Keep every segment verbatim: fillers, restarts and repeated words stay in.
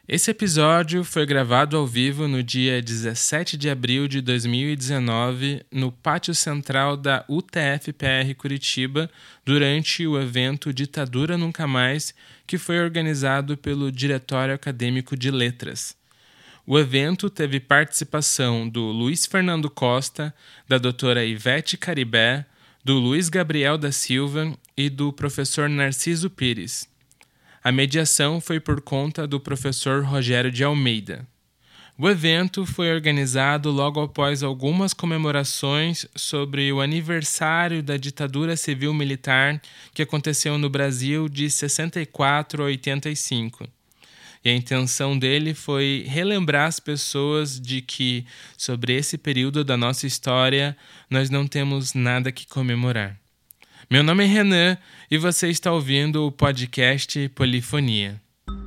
Esse episódio foi gravado ao vivo no dia dezessete de abril de dois mil e dezenove, no pátio central da U T F P R Curitiba, durante o evento Ditadura Nunca Mais, que foi organizado pelo Diretório Acadêmico de Letras. O evento teve participação do Luiz Fernando Costa, da doutora Ivete Caribé, do Luiz Gabriel da Silva e do professor Narciso Pires. A mediação foi por conta do professor Rogério de Almeida. O evento foi organizado logo após algumas comemorações sobre o aniversário da ditadura civil-militar que aconteceu no Brasil de sessenta e quatro a oitenta e cinco. E a intenção dele foi relembrar as pessoas de que, sobre esse período da nossa história, nós não temos nada que comemorar. Meu nome é Renan e você está ouvindo o podcast Polifonia.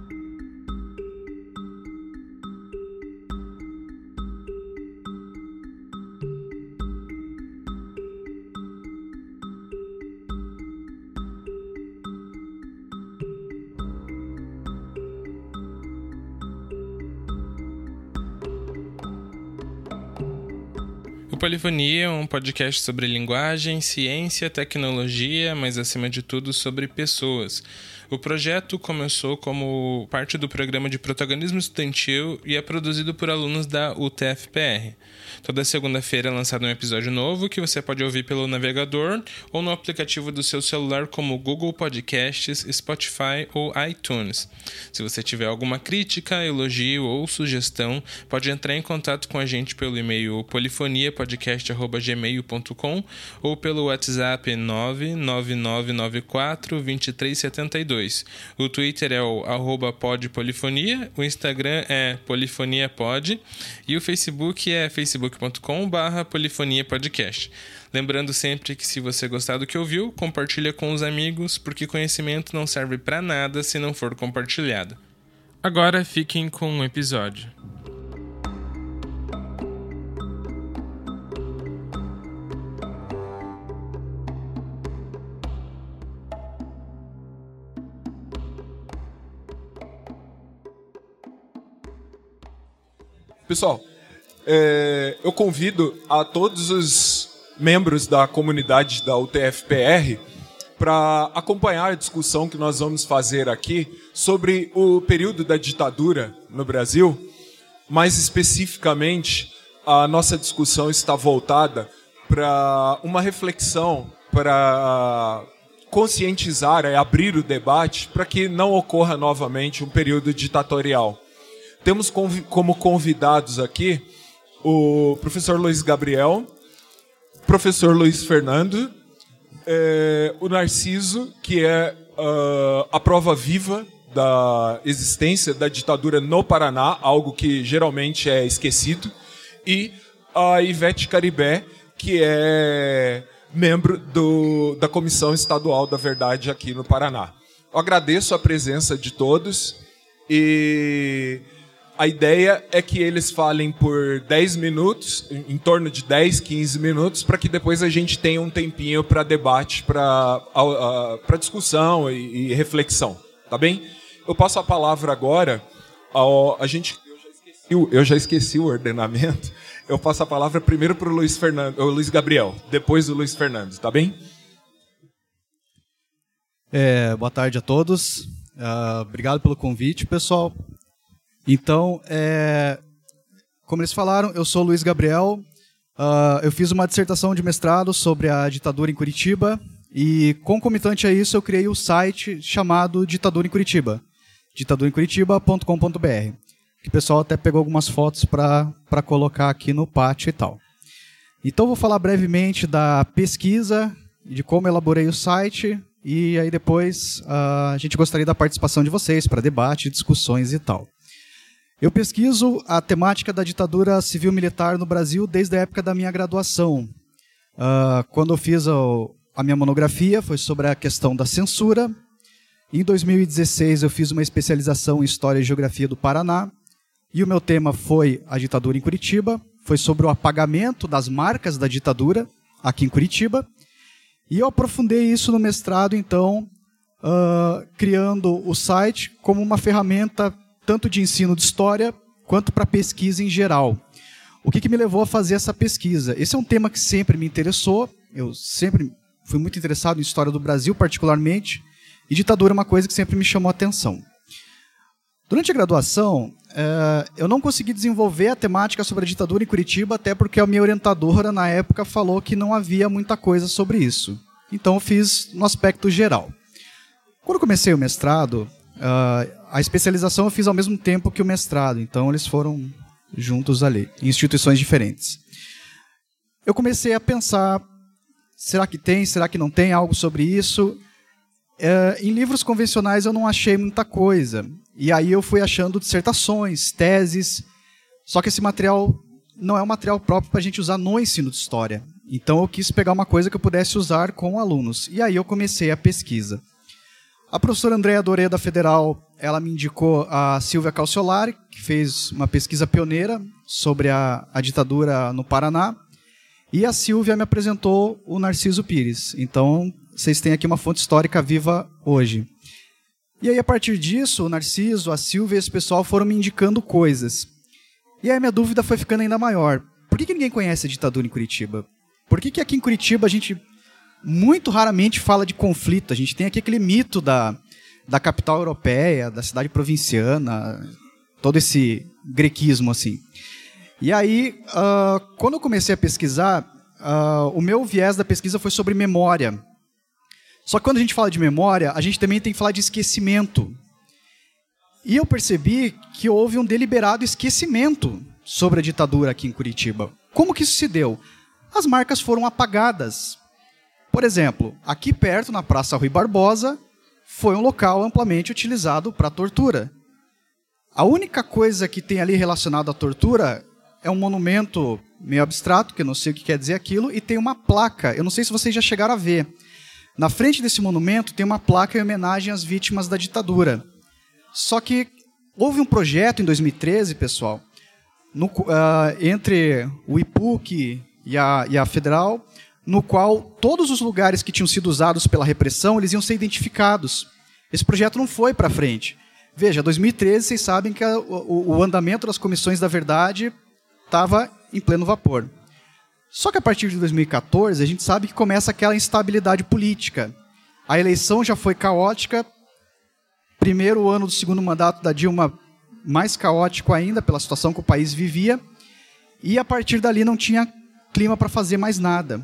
O Polifonia é um podcast sobre linguagem, ciência, tecnologia, mas acima de tudo sobre pessoas. O projeto começou como parte do programa de protagonismo estudantil e é produzido por alunos da U T F P R. Toda segunda-feira é lançado um episódio novo que você pode ouvir pelo navegador ou no aplicativo do seu celular como Google Podcasts, Spotify ou iTunes. Se você tiver alguma crítica, elogio ou sugestão, pode entrar em contato com a gente pelo e-mail polifonia podcast arroba gmail ponto com ou pelo WhatsApp nove nove nove nove quatro dois três sete dois. O Twitter é o arroba podpolifonia, o Instagram é polifoniapod e o Facebook é facebook ponto com barra polifoniapodcast. Lembrando sempre que se você gostar do que ouviu, compartilha com os amigos, porque conhecimento não serve para nada se não for compartilhado. Agora fiquem com o episódio. Pessoal, é, eu convido a todos os membros da comunidade da U T F P R para acompanhar a discussão que nós vamos fazer aqui sobre o período da ditadura no Brasil. Mais especificamente, a nossa discussão está voltada para uma reflexão, para conscientizar e abrir o debate para que não ocorra novamente um período ditatorial. Temos como convidados aqui o professor Luiz Gabriel, professor Luiz Fernando, é, o Narciso, que é uh, a prova viva da existência da ditadura no Paraná, algo que geralmente é esquecido, e a Ivete Caribé, que é membro do, da Comissão Estadual da Verdade aqui no Paraná. Eu agradeço a presença de todos e a ideia é que eles falem por dez minutos, em torno de dez, quinze minutos, para que depois a gente tenha um tempinho para debate, para para discussão e, e reflexão, tá bem? Eu passo a palavra agora ao, a gente eu já, esqueci, eu já esqueci o ordenamento. Eu passo a palavra primeiro para o Luiz Fernando, o Luiz Gabriel, depois o Luiz Fernando, tá bem? É, boa tarde a todos. Uh, obrigado pelo convite, pessoal. Então, é, como eles falaram, eu sou o Luiz Gabriel, uh, eu fiz uma dissertação de mestrado sobre a ditadura em Curitiba e, concomitante a isso, eu criei o um site chamado Ditadura em Curitiba, ditadura em curitiba ponto com ponto b r, que o pessoal até pegou algumas fotos para para colocar aqui no pátio e tal. Então, vou falar brevemente da pesquisa, de como elaborei o site e aí depois uh, a gente gostaria da participação de vocês para debate, discussões e tal. Eu pesquiso a temática da ditadura civil-militar no Brasil desde a época da minha graduação. Uh, quando eu fiz a, a minha monografia, foi sobre a questão da censura. Em dois mil e dezesseis, eu fiz uma especialização em História e Geografia do Paraná. E o meu tema foi a ditadura em Curitiba. Foi sobre o apagamento das marcas da ditadura aqui em Curitiba. E eu aprofundei isso no mestrado, então, uh, criando o site como uma ferramenta tanto de ensino de história quanto para pesquisa em geral. O que, que me levou a fazer essa pesquisa? Esse é um tema que sempre me interessou, eu sempre fui muito interessado em história do Brasil, particularmente, e ditadura é uma coisa que sempre me chamou a atenção. Durante a graduação, eh, eu não consegui desenvolver a temática sobre a ditadura em Curitiba, até porque a minha orientadora, na época, falou que não havia muita coisa sobre isso. Então, eu fiz no aspecto geral. Quando eu comecei o mestrado, uh, a especialização eu fiz ao mesmo tempo que o mestrado, então eles foram juntos ali, em instituições diferentes. Eu comecei a pensar, será que tem, será que não tem algo sobre isso? Uh, em livros convencionais eu não achei muita coisa, e aí eu fui achando dissertações, teses, só que esse material não é um material próprio para a gente usar no ensino de história. Então eu quis pegar uma coisa que eu pudesse usar com alunos, e aí eu comecei a pesquisa. A professora Andréa Doré, da Federal, ela me indicou a Silvia Calciolari, que fez uma pesquisa pioneira sobre a, a ditadura no Paraná, e a Silvia me apresentou o Narciso Pires. Então, vocês têm aqui uma fonte histórica viva hoje. E aí, a partir disso, o Narciso, a Silvia e esse pessoal foram me indicando coisas. E aí a minha dúvida foi ficando ainda maior. Por que, que ninguém conhece a ditadura em Curitiba? Por que, que aqui em Curitiba a gente muito raramente fala de conflito? A gente tem aqui aquele mito da, da capital europeia, da cidade provinciana, todo esse grequismo assim. E aí, uh, quando eu comecei a pesquisar, uh, o meu viés da pesquisa foi sobre memória. Só que quando a gente fala de memória, a gente também tem que falar de esquecimento. E eu percebi que houve um deliberado esquecimento sobre a ditadura aqui em Curitiba. Como que isso se deu? As marcas foram apagadas. Por exemplo, aqui perto, na Praça Rui Barbosa, foi um local amplamente utilizado para tortura. A única coisa que tem ali relacionada à tortura é um monumento meio abstrato, que eu não sei o que quer dizer aquilo, e tem uma placa, eu não sei se vocês já chegaram a ver. Na frente desse monumento tem uma placa em homenagem às vítimas da ditadura. Só que houve um projeto em dois mil e treze, pessoal, no, uh, entre o I P U C e a, e a Federal, no qual todos os lugares que tinham sido usados pela repressão, eles iam ser identificados. Esse projeto não foi para frente. Veja, dois mil e treze, vocês sabem que a, o, o andamento das comissões da verdade estava em pleno vapor. Só que a partir de dois mil e quatorze, a gente sabe que começa aquela instabilidade política. A eleição já foi caótica, primeiro ano do segundo mandato da Dilma, mais caótico ainda, pela situação que o país vivia, e a partir dali não tinha clima para fazer mais nada.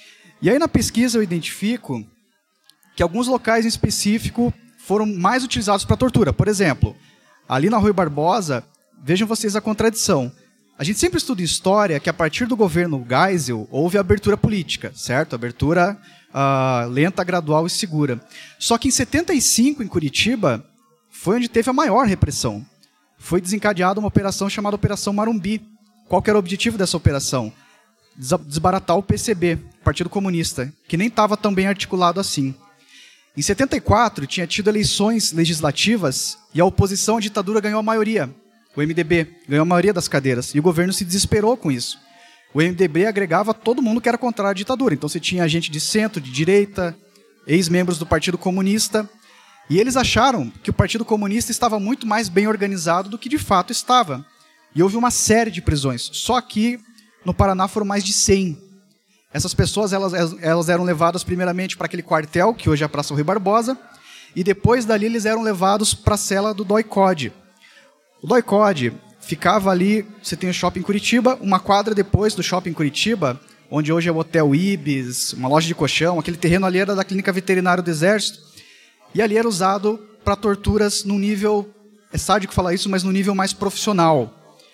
E aí na pesquisa eu identifico que alguns locais em específico foram mais utilizados para tortura. Por exemplo, ali na Rui Barbosa, vejam vocês a contradição. A gente sempre estuda história que a partir do governo Geisel houve a abertura política, certo? Abertura uh, lenta, gradual e segura. Só que em setenta e cinco, em Curitiba, foi onde teve a maior repressão. Foi desencadeada uma operação chamada Operação Marumbi. Qual que era o objetivo dessa operação? Desbaratar o P C B, Partido Comunista, que nem estava tão bem articulado assim. Em setenta e quatro, tinha tido eleições legislativas e a oposição à ditadura ganhou a maioria. O M D B ganhou a maioria das cadeiras e o governo se desesperou com isso. O M D B agregava todo mundo que era contrário à ditadura. Então você tinha gente de centro, de direita, ex-membros do Partido Comunista, e eles acharam que o Partido Comunista estava muito mais bem organizado do que de fato estava. E houve uma série de prisões. Só que no Paraná foram mais de cem. Essas pessoas elas, elas eram levadas primeiramente para aquele quartel, que hoje é a Praça Rui Barbosa, e depois dali eles eram levados para a cela do D O I-CODE. O D O I-CODE ficava ali, você tem o Shopping Curitiba, uma quadra depois do Shopping Curitiba, onde hoje é o Hotel Ibis, uma loja de colchão, aquele terreno ali era da Clínica Veterinária do Exército, e ali era usado para torturas num nível, é sádico falar isso, mas num nível mais profissional.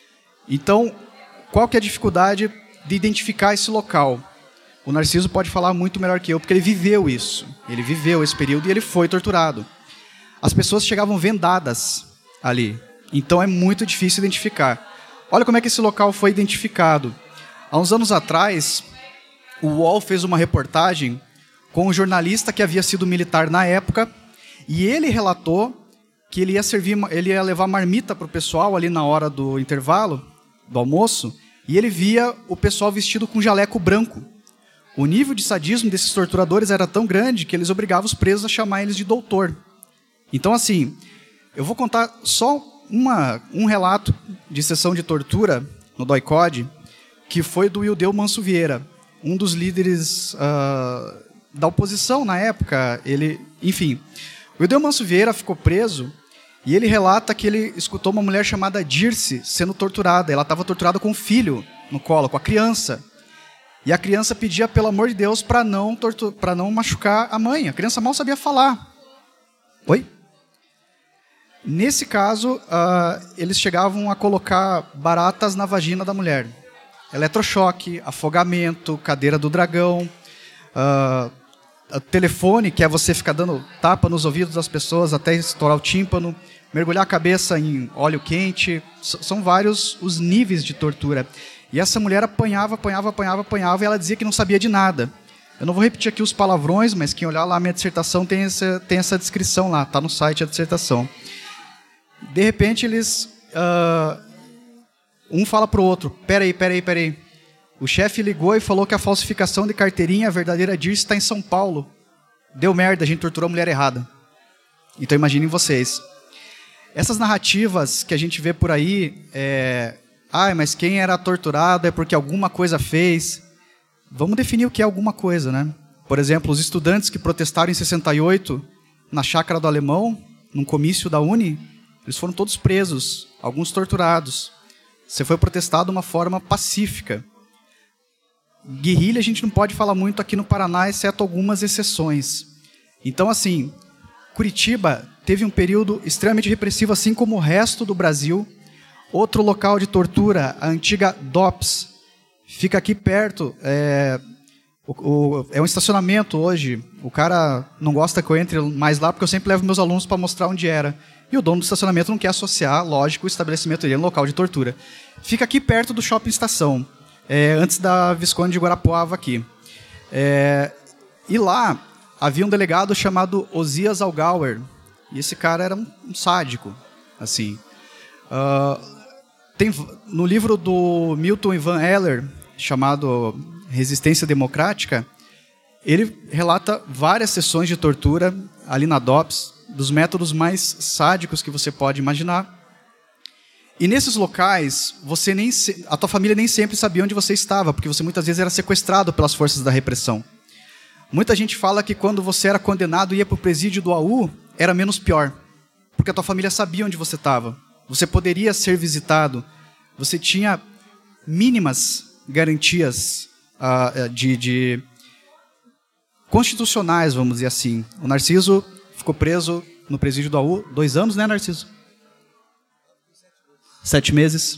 Então, qual que é a dificuldade de identificar esse local? O Narciso pode falar muito melhor que eu, porque ele viveu isso. Ele viveu esse período e ele foi torturado. As pessoas chegavam vendadas ali. Então é muito difícil identificar. Olha como é que esse local foi identificado. Há uns anos atrás, o U O L fez uma reportagem com um jornalista que havia sido militar na época, e ele relatou que ele ia servir, ele ia levar marmita para o pessoal ali na hora do intervalo, do almoço, e ele via o pessoal vestido com jaleco branco. O nível de sadismo desses torturadores era tão grande que eles obrigavam os presos a chamar eles de doutor. Então, assim, Eu vou contar só uma, um relato de sessão de tortura no D O I-C O D, que foi do Ildeu Manso Vieira, um dos líderes uh, da oposição na época. Ele, enfim, o Ildeu Manso Vieira ficou preso e ele relata que ele escutou uma mulher chamada Dirce sendo torturada. Ela estava torturada com o filho no colo, com a criança. E a criança pedia, pelo amor de Deus, para não, para não machucar a mãe. A criança mal sabia falar. Oi? Nesse caso, uh, eles chegavam a colocar baratas na vagina da mulher. Eletrochoque, afogamento, cadeira do dragão, uh, telefone, que é você ficar dando tapa nos ouvidos das pessoas até estourar o tímpano, mergulhar a cabeça em óleo quente. São vários os níveis de tortura. E essa mulher apanhava, apanhava, apanhava, apanhava, e ela dizia que não sabia de nada. Eu não vou repetir aqui os palavrões, mas quem olhar lá a minha dissertação tem essa, tem essa descrição lá, está no site a dissertação. De repente, eles... Uh, um fala para o outro, peraí, peraí, peraí. O chefe ligou e falou que a falsificação de carteirinha, a verdadeira Dirce, está em São Paulo. Deu merda, a gente torturou a mulher errada. Então imaginem vocês. Essas narrativas que a gente vê por aí, é... ah, mas quem era torturado é porque alguma coisa fez. Vamos definir o que é alguma coisa, né? Por exemplo, os estudantes que protestaram em sessenta e oito, na Chácara do Alemão, num comício da Uni, eles foram todos presos, alguns torturados. Você foi protestado de uma forma pacífica. Guerrilha a gente não pode falar muito aqui no Paraná, exceto algumas exceções. Então, assim, Curitiba teve um período extremamente repressivo, assim como o resto do Brasil. Outro local de tortura, a antiga D O P S, fica aqui perto. É, o, o, é um estacionamento hoje. O cara não gosta que eu entre mais lá, porque eu sempre levo meus alunos para mostrar onde era. E o dono do estacionamento não quer associar, lógico, o estabelecimento dele no local de tortura. Fica aqui perto do Shopping Estação, é, antes da Visconde de Guarapuava aqui. É, e lá havia um delegado chamado Osias Algauer. E esse cara era um, um sádico, assim. Uh, tem, no livro do Milton Ivan Heller, chamado Resistência Democrática, ele relata várias sessões de tortura ali na D O P S, dos métodos mais sádicos que você pode imaginar. E nesses locais, você nem se... a tua família nem sempre sabia onde você estava, porque você muitas vezes era sequestrado pelas forças da repressão. Muita gente fala que quando você era condenado e ia para o presídio do A U, era menos pior, porque a tua família sabia onde você estava. Você poderia ser visitado, você tinha mínimas garantias uh, de, de constitucionais, vamos dizer assim. O Narciso ficou preso no presídio do A U dois anos, né, Narciso? Sete meses.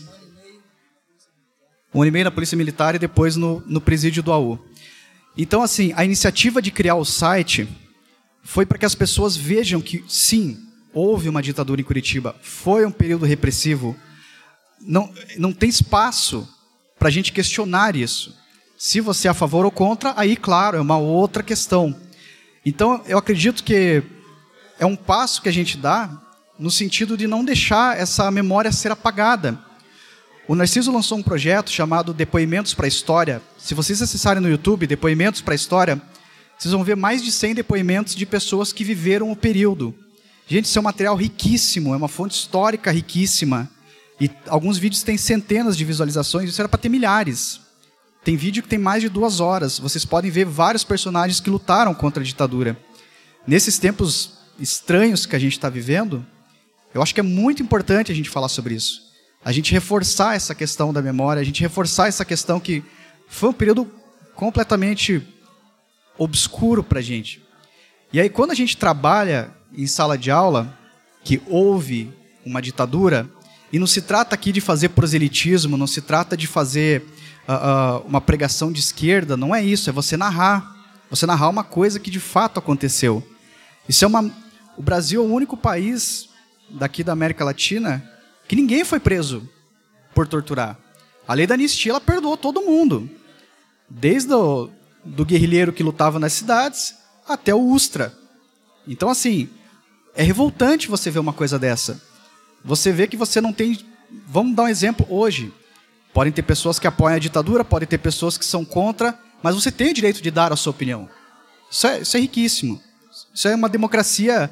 Um ano e meio na Polícia Militar e depois no, no presídio do A U. Então, assim, a iniciativa de criar o site foi para que as pessoas vejam que, sim, houve uma ditadura em Curitiba, foi um período repressivo. Não, não tem espaço para a gente questionar isso. Se você é a favor ou contra, aí, claro, é uma outra questão. Então, eu acredito que é um passo que a gente dá no sentido de não deixar essa memória ser apagada. O Narciso lançou um projeto chamado Depoimentos para a História. Se vocês acessarem no YouTube, Depoimentos para a História, vocês vão ver mais de cem depoimentos de pessoas que viveram o período. Gente, isso é um material riquíssimo, é uma fonte histórica riquíssima. E alguns vídeos têm centenas de visualizações, isso era para ter milhares. Tem vídeo que tem mais de duas horas. Vocês podem ver vários personagens que lutaram contra a ditadura. Nesses tempos estranhos que a gente está vivendo, eu acho que é muito importante a gente falar sobre isso. A gente reforçar essa questão da memória, a gente reforçar essa questão que foi um período completamente obscuro para a gente. E aí, quando a gente trabalha em sala de aula, que houve uma ditadura, e não se trata aqui de fazer proselitismo, não se trata de fazer uh, uh, uma pregação de esquerda, não é isso, é você narrar. Você narrar uma coisa que de fato aconteceu. Isso é uma... O Brasil é o único país daqui da América Latina que ninguém foi preso por torturar. A lei da anistia, ela perdoou todo mundo. Desde o do guerrilheiro que lutava nas cidades até o Ustra. Então, assim, é revoltante você ver uma coisa dessa. Você vê que você não tem... Vamos dar um exemplo hoje. Podem ter pessoas que apoiam a ditadura, podem ter pessoas que são contra, mas você tem o direito de dar a sua opinião. Isso é, isso é riquíssimo. Isso é uma democracia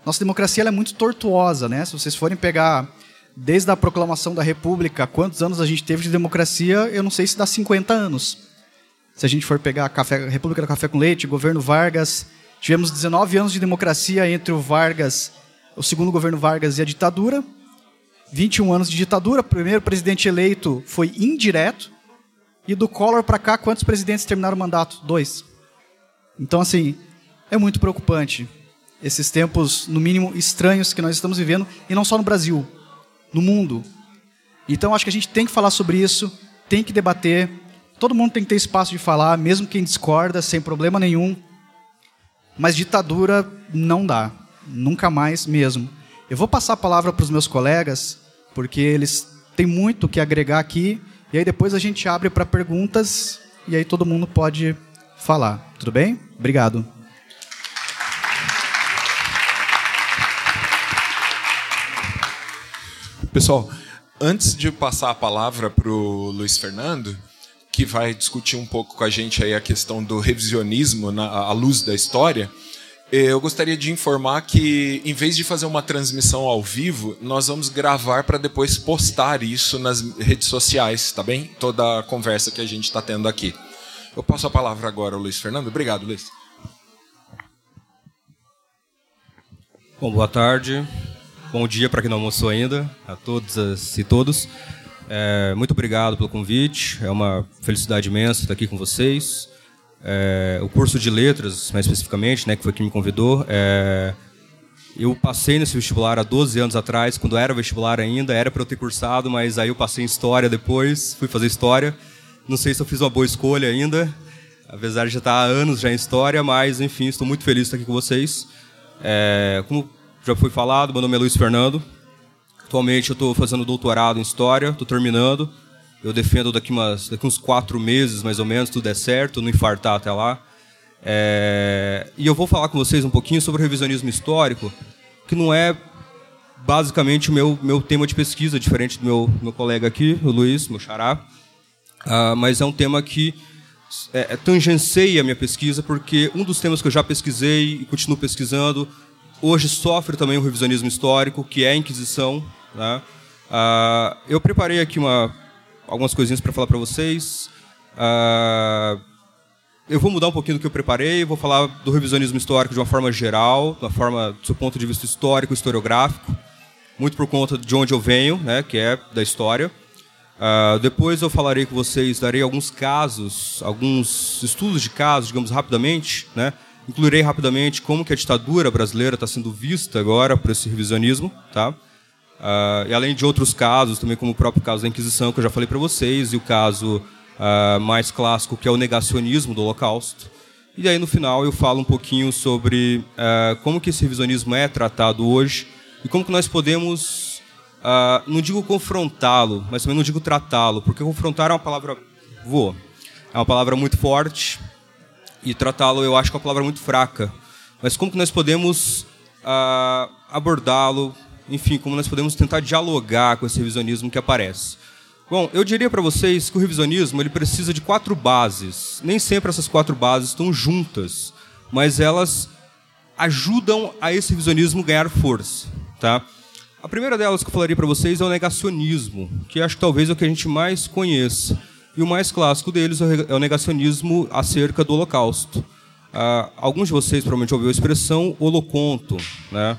nossa democracia ela é muito tortuosa, né? Se vocês forem pegar desde a proclamação da República, quantos anos a gente teve de democracia, eu não sei se dá cinquenta anos. Se a gente for pegar a café, República do Café com Leite, governo Vargas, tivemos dezenove anos de democracia entre o Vargas, o segundo governo Vargas e a ditadura, vinte e um anos de ditadura, o primeiro presidente eleito foi indireto, e do Collor para cá, quantos presidentes terminaram o mandato? Dois. Então, assim, é muito preocupante esses tempos, no mínimo, estranhos que nós estamos vivendo, e não só no Brasil, no mundo. Então, acho que a gente tem que falar sobre isso, tem que debater, todo mundo tem que ter espaço de falar, mesmo quem discorda, sem problema nenhum, mas ditadura não dá, nunca mais mesmo. Eu vou passar a palavra para os meus colegas, porque eles têm muito o que agregar aqui, e aí depois a gente abre para perguntas, e aí todo mundo pode falar. Tudo bem? Obrigado. Pessoal, antes de passar a palavra para o Luiz Fernando, que vai discutir um pouco com a gente aí a questão do revisionismo na, à luz da história, eu gostaria de informar que, em vez de fazer uma transmissão ao vivo, nós vamos gravar para depois postar isso nas redes sociais, tá bem? Toda a conversa que a gente está tendo aqui. Eu passo a palavra agora ao Luiz Fernando. Obrigado, Luiz. Bom, boa tarde. Bom dia para quem não almoçou ainda, a todas e todos. É, muito obrigado pelo convite. É uma felicidade imensa estar aqui com vocês. É, o curso de letras, mais especificamente, né, que foi quem me convidou, é, eu passei nesse vestibular há doze anos atrás, quando era vestibular ainda, era para eu ter cursado, mas aí eu passei em História depois, fui fazer História. Não sei se eu fiz uma boa escolha ainda, apesar de já estar há anos já em História, mas, enfim, estou muito feliz de estar aqui com vocês. É, como já foi falado, meu nome é Luiz Fernando. Atualmente eu estou fazendo doutorado em História, estou terminando. Eu defendo daqui, umas, daqui uns quatro meses, mais ou menos, tudo der certo, não infartar até lá. É, e eu vou falar com vocês um pouquinho sobre o revisionismo histórico, que não é basicamente o meu, meu tema de pesquisa, diferente do meu, meu colega aqui, o Luiz, meu xará. Uh, mas é um tema que é, tangencia a minha pesquisa, porque um dos temas que eu já pesquisei e continuo pesquisando, hoje sofre também um revisionismo histórico, que é a Inquisição. Né? Uh, eu preparei aqui uma... algumas coisinhas para falar para vocês. Uh, eu vou mudar um pouquinho do que eu preparei, vou falar do revisionismo histórico de uma forma geral, de uma forma do seu ponto de vista histórico, historiográfico, muito por conta de onde eu venho, né, que é da história. Uh, depois eu falarei com vocês, darei alguns casos, alguns estudos de casos, digamos, rapidamente, né, incluirei rapidamente como que a ditadura brasileira está sendo vista agora por esse revisionismo, tá? Uh, e além de outros casos, também como o próprio caso da Inquisição, que eu já falei para vocês, e o caso uh, mais clássico, que é o negacionismo do Holocausto. E aí, no final, eu falo um pouquinho sobre uh, como que esse revisionismo é tratado hoje e como que nós podemos, uh, não digo confrontá-lo, mas também não digo tratá-lo, porque confrontar é uma palavra voa, é uma palavra muito forte, e tratá-lo eu acho que é uma palavra muito fraca. Mas como que nós podemos uh, abordá-lo, enfim, como nós podemos tentar dialogar com esse revisionismo que aparece. Bom, eu diria para vocês que o revisionismo ele precisa de quatro bases. Nem sempre essas quatro bases estão juntas, mas elas ajudam a esse revisionismo ganhar força. Tá? A primeira delas que eu falaria para vocês é o negacionismo, que acho que talvez é o que a gente mais conheça. E o mais clássico deles é o negacionismo acerca do Holocausto. Uh, alguns de vocês provavelmente ouviram a expressão holoconto, né?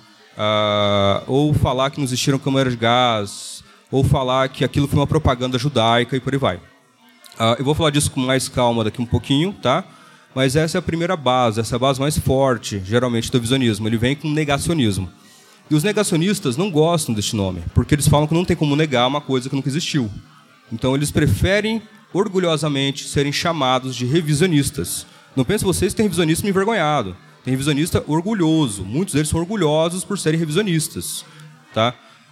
Uh, ou falar que não existiram câmaras de gás, ou falar que aquilo foi uma propaganda judaica e por aí vai. Uh, eu vou falar disso com mais calma daqui um pouquinho, tá? Mas essa é a primeira base, essa é a base mais forte, geralmente, do revisionismo. Ele vem com negacionismo. E os negacionistas não gostam deste nome, porque eles falam que não tem como negar uma coisa que nunca existiu. Então eles preferem, orgulhosamente, serem chamados de revisionistas. Não pensem vocês que tem revisionista envergonhado. Tem revisionista orgulhoso. Muitos deles são orgulhosos por serem revisionistas. Tá?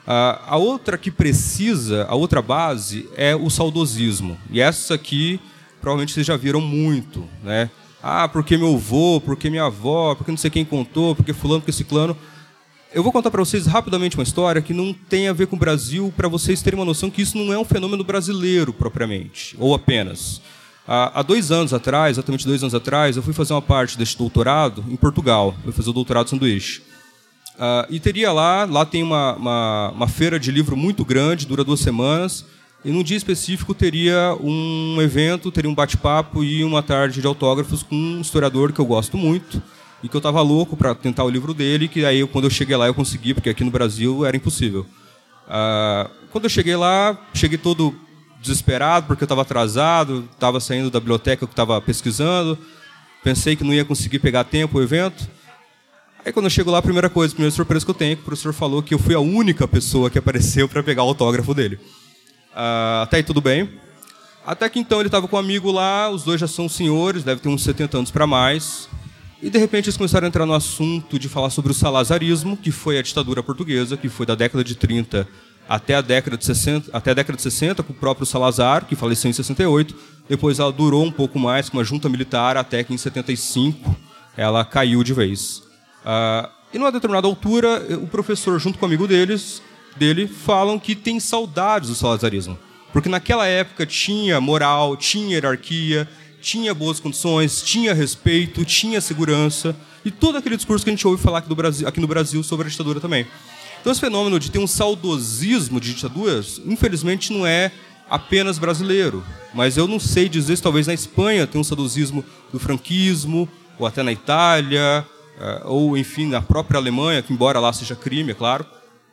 A outra que precisa, a outra base, é o saudosismo. E essa aqui, provavelmente vocês já viram muito. Né? Ah, porque meu avô, porque minha avó, porque não sei quem contou, porque fulano, porque ciclano. Eu vou contar para vocês rapidamente uma história que não tem a ver com o Brasil, para vocês terem uma noção que isso não é um fenômeno brasileiro, propriamente, ou apenas. Há dois anos atrás, exatamente dois anos atrás, eu fui fazer uma parte deste doutorado em Portugal. Eu fui fazer o doutorado sanduíche. Uh, e teria lá, lá tem uma, uma, uma feira de livro muito grande, dura duas semanas, e num dia específico teria um evento, teria um bate-papo e uma tarde de autógrafos com um historiador que eu gosto muito, e que eu estava louco para tentar o livro dele, que aí quando eu cheguei lá eu consegui, porque aqui no Brasil era impossível. Uh, quando eu cheguei lá, cheguei todo desesperado, porque eu estava atrasado, estava saindo da biblioteca que eu estava pesquisando, pensei que não ia conseguir pegar a tempo o evento. Aí quando eu chego lá, a primeira coisa, a primeira surpresa que eu tenho é que o professor falou que eu fui a única pessoa que apareceu para pegar o autógrafo dele. Uh, até aí tudo bem. Até que então ele estava com um amigo lá, os dois já são senhores, deve ter uns setenta anos para mais, e de repente eles começaram a entrar no assunto de falar sobre o salazarismo, que foi a ditadura portuguesa, que foi da década de trinta até a década de sessenta, até a década de sessenta, com o próprio Salazar, que faleceu em sessenta e oito. Depois ela durou um pouco mais com uma junta militar, até que em setenta e cinco ela caiu de vez. Uh, e numa determinada altura, o professor, junto com o amigo deles, dele, falam que tem saudades do salazarismo. Porque naquela época tinha moral, tinha hierarquia, tinha boas condições, tinha respeito, tinha segurança, e todo aquele discurso que a gente ouve falar aqui, do Brasil, aqui no Brasil sobre a ditadura também. Então esse fenômeno de ter um saudosismo de ditaduras, infelizmente não é apenas brasileiro. Mas eu não sei dizer se talvez na Espanha tem um saudosismo do franquismo, ou até na Itália, ou, enfim, na própria Alemanha, que embora lá seja crime, é claro.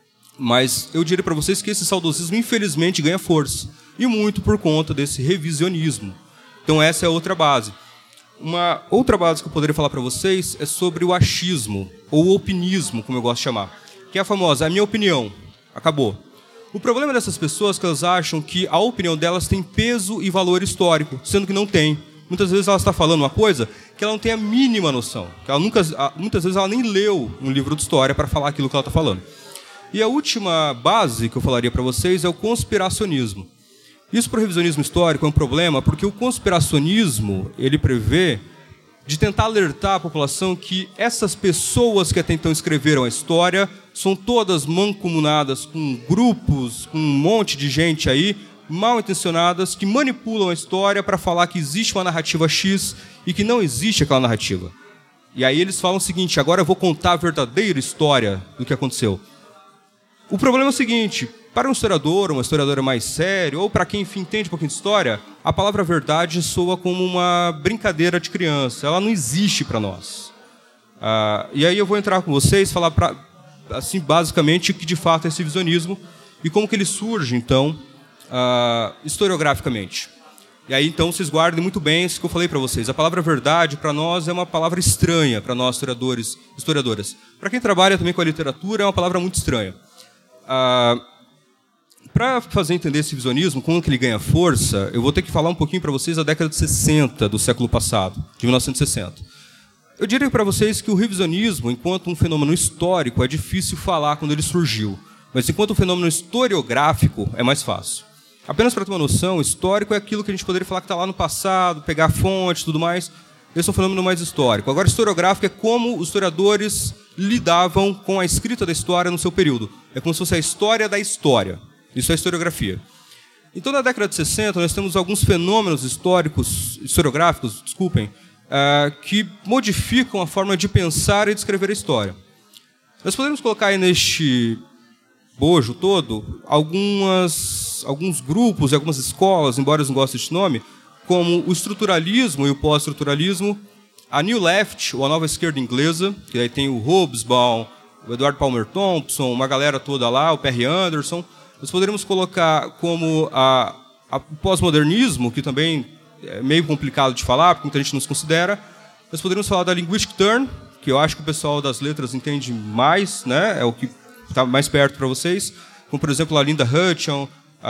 Mas eu diria para vocês que esse saudosismo, infelizmente, ganha força. E muito por conta desse revisionismo. Então essa é outra base. Uma outra base que eu poderia falar para vocês é sobre o achismo, ou o opinismo, como eu gosto de chamar. Que é a famosa, a minha opinião. Acabou. O problema dessas pessoas é que elas acham que a opinião delas tem peso e valor histórico, sendo que não tem. Muitas vezes ela está falando uma coisa que ela não tem a mínima noção. Que ela nunca, muitas vezes ela nem leu um livro de história para falar aquilo que ela está falando. E a última base que eu falaria para vocês é o conspiracionismo. Isso para o revisionismo histórico é um problema porque o conspiracionismo ele prevê de tentar alertar a população que essas pessoas que até então escreveram a história são todas mancomunadas com grupos, com um monte de gente aí, mal intencionadas, que manipulam a história para falar que existe uma narrativa X e que não existe aquela narrativa. E aí eles falam o seguinte, agora eu vou contar a verdadeira história do que aconteceu. O problema é o seguinte, para um historiador, uma historiadora mais séria, ou para quem enfim, entende um pouquinho de história, a palavra verdade soa como uma brincadeira de criança, ela não existe para nós. Ah, e aí eu vou entrar com vocês, falar pra, assim, basicamente o que de fato é esse visionismo e como que ele surge, então, Uh, historiograficamente. E aí, então, vocês guardem muito bem isso que eu falei para vocês. A palavra verdade, para nós, é uma palavra estranha, para nós, historiadores, historiadoras. Para quem trabalha também com a literatura, é uma palavra muito estranha. Uh, para fazer entender esse visionismo, como que ele ganha força, eu vou ter que falar um pouquinho para vocês da década de sessenta do século passado, de mil novecentos e sessenta. Eu diria para vocês que o revisionismo, enquanto um fenômeno histórico, é difícil falar quando ele surgiu. Mas enquanto um fenômeno historiográfico, é mais fácil. Apenas para ter uma noção, histórico é aquilo que a gente poderia falar que está lá no passado, pegar fontes e tudo mais. Esse é um fenômeno mais histórico. Agora, historiográfico é como os historiadores lidavam com a escrita da história no seu período. É como se fosse a história da história. Isso é historiografia. Então, na década de sessenta, nós temos alguns fenômenos históricos, historiográficos, desculpem, uh, que modificam a forma de pensar e de escrever a história. Nós podemos colocar aí neste bojo todo algumas, alguns grupos e algumas escolas, embora eu não goste desse nome, como o estruturalismo e o pós-estruturalismo, a New Left, ou a nova esquerda inglesa, que aí tem o Hobsbawm, o Edward Palmer Thompson, uma galera toda lá, o Perry Anderson. Nós poderíamos colocar como a, a, o pós-modernismo, que também é meio complicado de falar, porque muita gente não se considera. Nós poderíamos falar da Linguistic Turn, que eu acho que o pessoal das letras entende mais, né? É o que está mais perto para vocês, como, por exemplo, a Linda Hutcheon,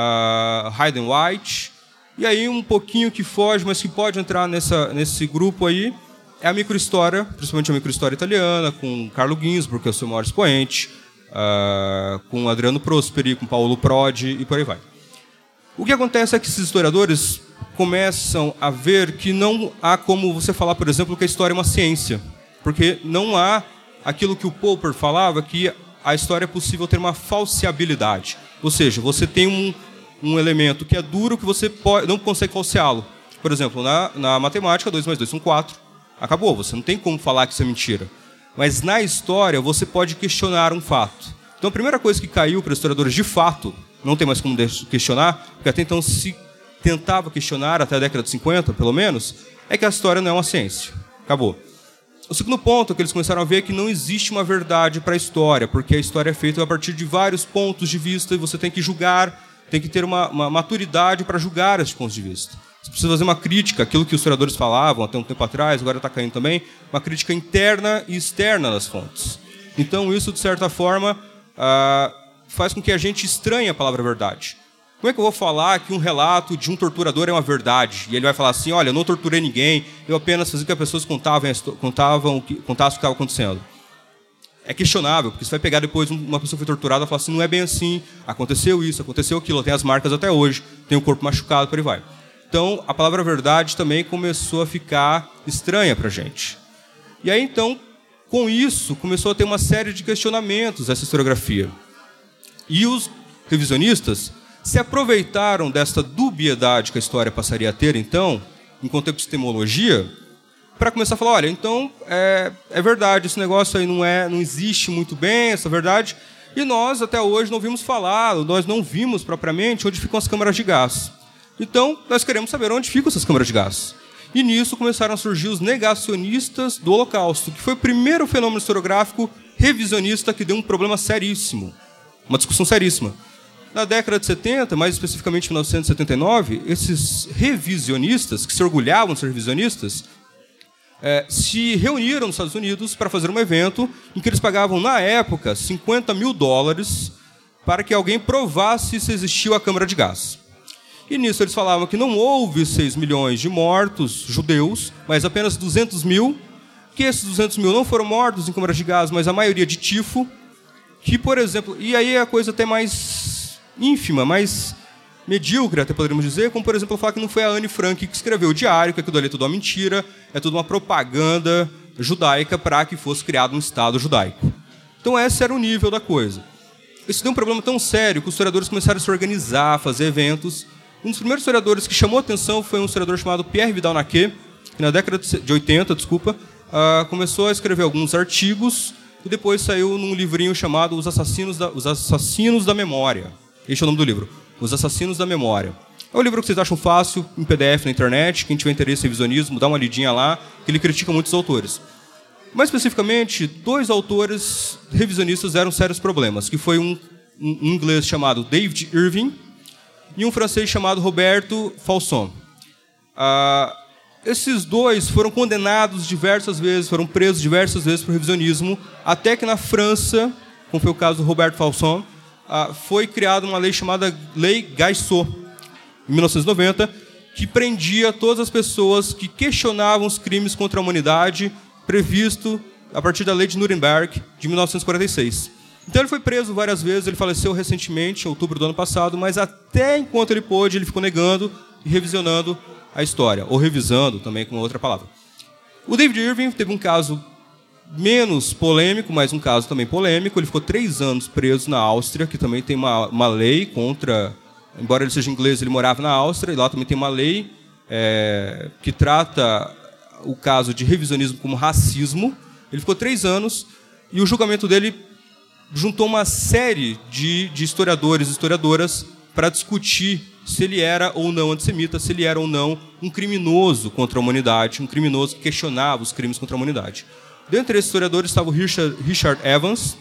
a Hayden White. E aí, um pouquinho que foge, mas que pode entrar nessa, nesse grupo aí, é a microhistória, principalmente a microhistória italiana, com Carlo Ginzburg, que é o seu maior expoente, uh, com Adriano Prosperi, com Paulo Prodi e por aí vai. O que acontece é que esses historiadores começam a ver que não há como você falar, por exemplo, que a história é uma ciência, porque não há aquilo que o Popper falava, que a história é possível ter uma falseabilidade. Ou seja, você tem um, um elemento que é duro que você pode, não consegue falseá-lo. Por exemplo, na, na matemática, dois mais dois são quatro. Acabou, você não tem como falar que isso é mentira. Mas na história você pode questionar um fato. Então a primeira coisa que caiu para os historiadores de fato, não tem mais como questionar, porque até então se tentava questionar, até a década de cinquenta, pelo menos, é que a história não é uma ciência. Acabou. O segundo ponto que eles começaram a ver é que não existe uma verdade para a história, porque a história é feita a partir de vários pontos de vista e você tem que julgar, tem que ter uma, uma maturidade para julgar esses pontos de vista. Você precisa fazer uma crítica, aquilo que os historiadores falavam até um tempo atrás, agora está caindo também, uma crítica interna e externa das fontes. Então, isso, de certa forma, ah, faz com que a gente estranhe a palavra verdade. Como é que eu vou falar que um relato de um torturador é uma verdade? E ele vai falar assim, olha, eu não torturei ninguém, eu apenas fazia que as pessoas contavam, contavam, contassem o que estava acontecendo. É questionável, porque você vai pegar depois uma pessoa que foi torturada e falar assim, não é bem assim, aconteceu isso, aconteceu aquilo, tem as marcas até hoje, tem o corpo machucado, por aí vai. Então, a palavra verdade também começou a ficar estranha para a gente. E aí, então, com isso, começou a ter uma série de questionamentos essa historiografia. E os revisionistas se aproveitaram desta dubiedade que a história passaria a ter, então, enquanto epistemologia, para começar a falar, olha, então, é, é verdade, esse negócio aí não, é, não existe muito bem, essa verdade, e nós, até hoje, não vimos falar, nós não vimos propriamente onde ficam as câmaras de gás. Então, nós queremos saber onde ficam essas câmaras de gás. E nisso começaram a surgir os negacionistas do Holocausto, que foi o primeiro fenômeno historiográfico revisionista que deu um problema seríssimo, uma discussão seríssima. Na década de setenta, mais especificamente em mil novecentos e setenta e nove, esses revisionistas, que se orgulhavam de ser revisionistas, eh, se reuniram nos Estados Unidos para fazer um evento em que eles pagavam, na época, cinquenta mil dólares para que alguém provasse se existiu a câmara de gás. E nisso eles falavam que não houve seis milhões de mortos judeus, mas apenas duzentos mil, que esses duzentos mil não foram mortos em câmaras de gás, mas a maioria de tifo, que, por exemplo, e aí é a coisa até mais ínfima, mais medíocre, até poderíamos dizer, como, por exemplo, falar que não foi a Anne Frank que escreveu o diário, que aquilo ali é tudo uma mentira, é tudo uma propaganda judaica para que fosse criado um Estado judaico. Então, esse era o nível da coisa. Isso deu um problema tão sério que os historiadores começaram a se organizar, a fazer eventos. Um dos primeiros historiadores que chamou a atenção foi um historiador chamado Pierre Vidal-Naquet, que na década de oitenta, desculpa, uh, começou a escrever alguns artigos e depois saiu num livrinho chamado Os Assassinos da, Os Assassinos da Memória. Este é o nome do livro, Os Assassinos da Memória. É um livro que vocês acham fácil, em P D F na internet, quem tiver interesse em revisionismo, dá uma lidinha lá, que ele critica muitos autores. Mais especificamente, dois autores revisionistas deram sérios problemas, que foi um, um inglês chamado David Irving e um francês chamado Roberto Falson. Ah, esses dois foram condenados diversas vezes, foram presos diversas vezes por revisionismo, até que na França, como foi o caso do Roberto Falson, ah, foi criada uma lei chamada Lei Gaissot, em mil novecentos e noventa, que prendia todas as pessoas que questionavam os crimes contra a humanidade previsto a partir da Lei de Nuremberg, de mil novecentos e quarenta e seis. Então ele foi preso várias vezes, ele faleceu recentemente, em outubro do ano passado, mas até enquanto ele pôde, ele ficou negando e revisionando a história, ou revisando também com outra palavra. O David Irving teve um caso menos polêmico, mas um caso também polêmico. Ele ficou três anos preso na Áustria, que também tem uma, uma lei contra... Embora ele seja inglês, ele morava na Áustria, e lá também tem uma lei é, que trata o caso de revisionismo como racismo. Ele ficou três anos, e o julgamento dele juntou uma série de, de historiadores e historiadoras para discutir se ele era ou não antissemita, se ele era ou não um criminoso contra a humanidade, um criminoso que questionava os crimes contra a humanidade. Dentre esses historiadores estava o Richard, Richard Evans,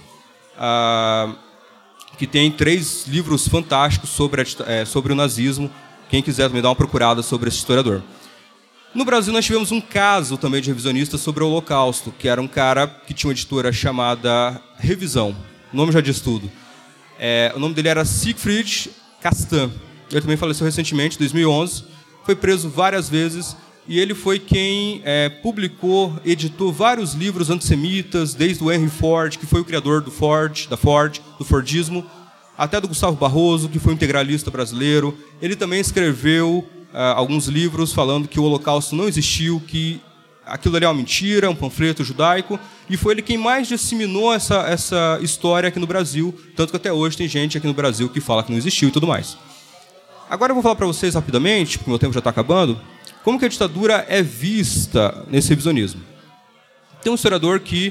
ah, que tem três livros fantásticos sobre, a, é, sobre o nazismo. Quem quiser também dar uma procurada sobre esse historiador. No Brasil, nós tivemos um caso também de revisionista sobre o Holocausto, que era um cara que tinha uma editora chamada Revisão. O nome já diz tudo. É, o nome dele era Siegfried Castan. Ele também faleceu recentemente, em dois mil e onze. Foi preso várias vezes. E ele foi quem é, publicou, editou vários livros antissemitas, desde o Henry Ford, que foi o criador do Ford, da Ford, do Fordismo, até do Gustavo Barroso, que foi um integralista brasileiro. Ele também escreveu ah, alguns livros falando que o Holocausto não existiu, que aquilo ali é uma mentira, um panfleto judaico, e foi ele quem mais disseminou essa, essa história aqui no Brasil, tanto que até hoje tem gente aqui no Brasil que fala que não existiu e tudo mais. Agora eu vou falar para vocês rapidamente, porque o meu tempo já está acabando, como que a ditadura é vista nesse revisionismo. Tem um historiador que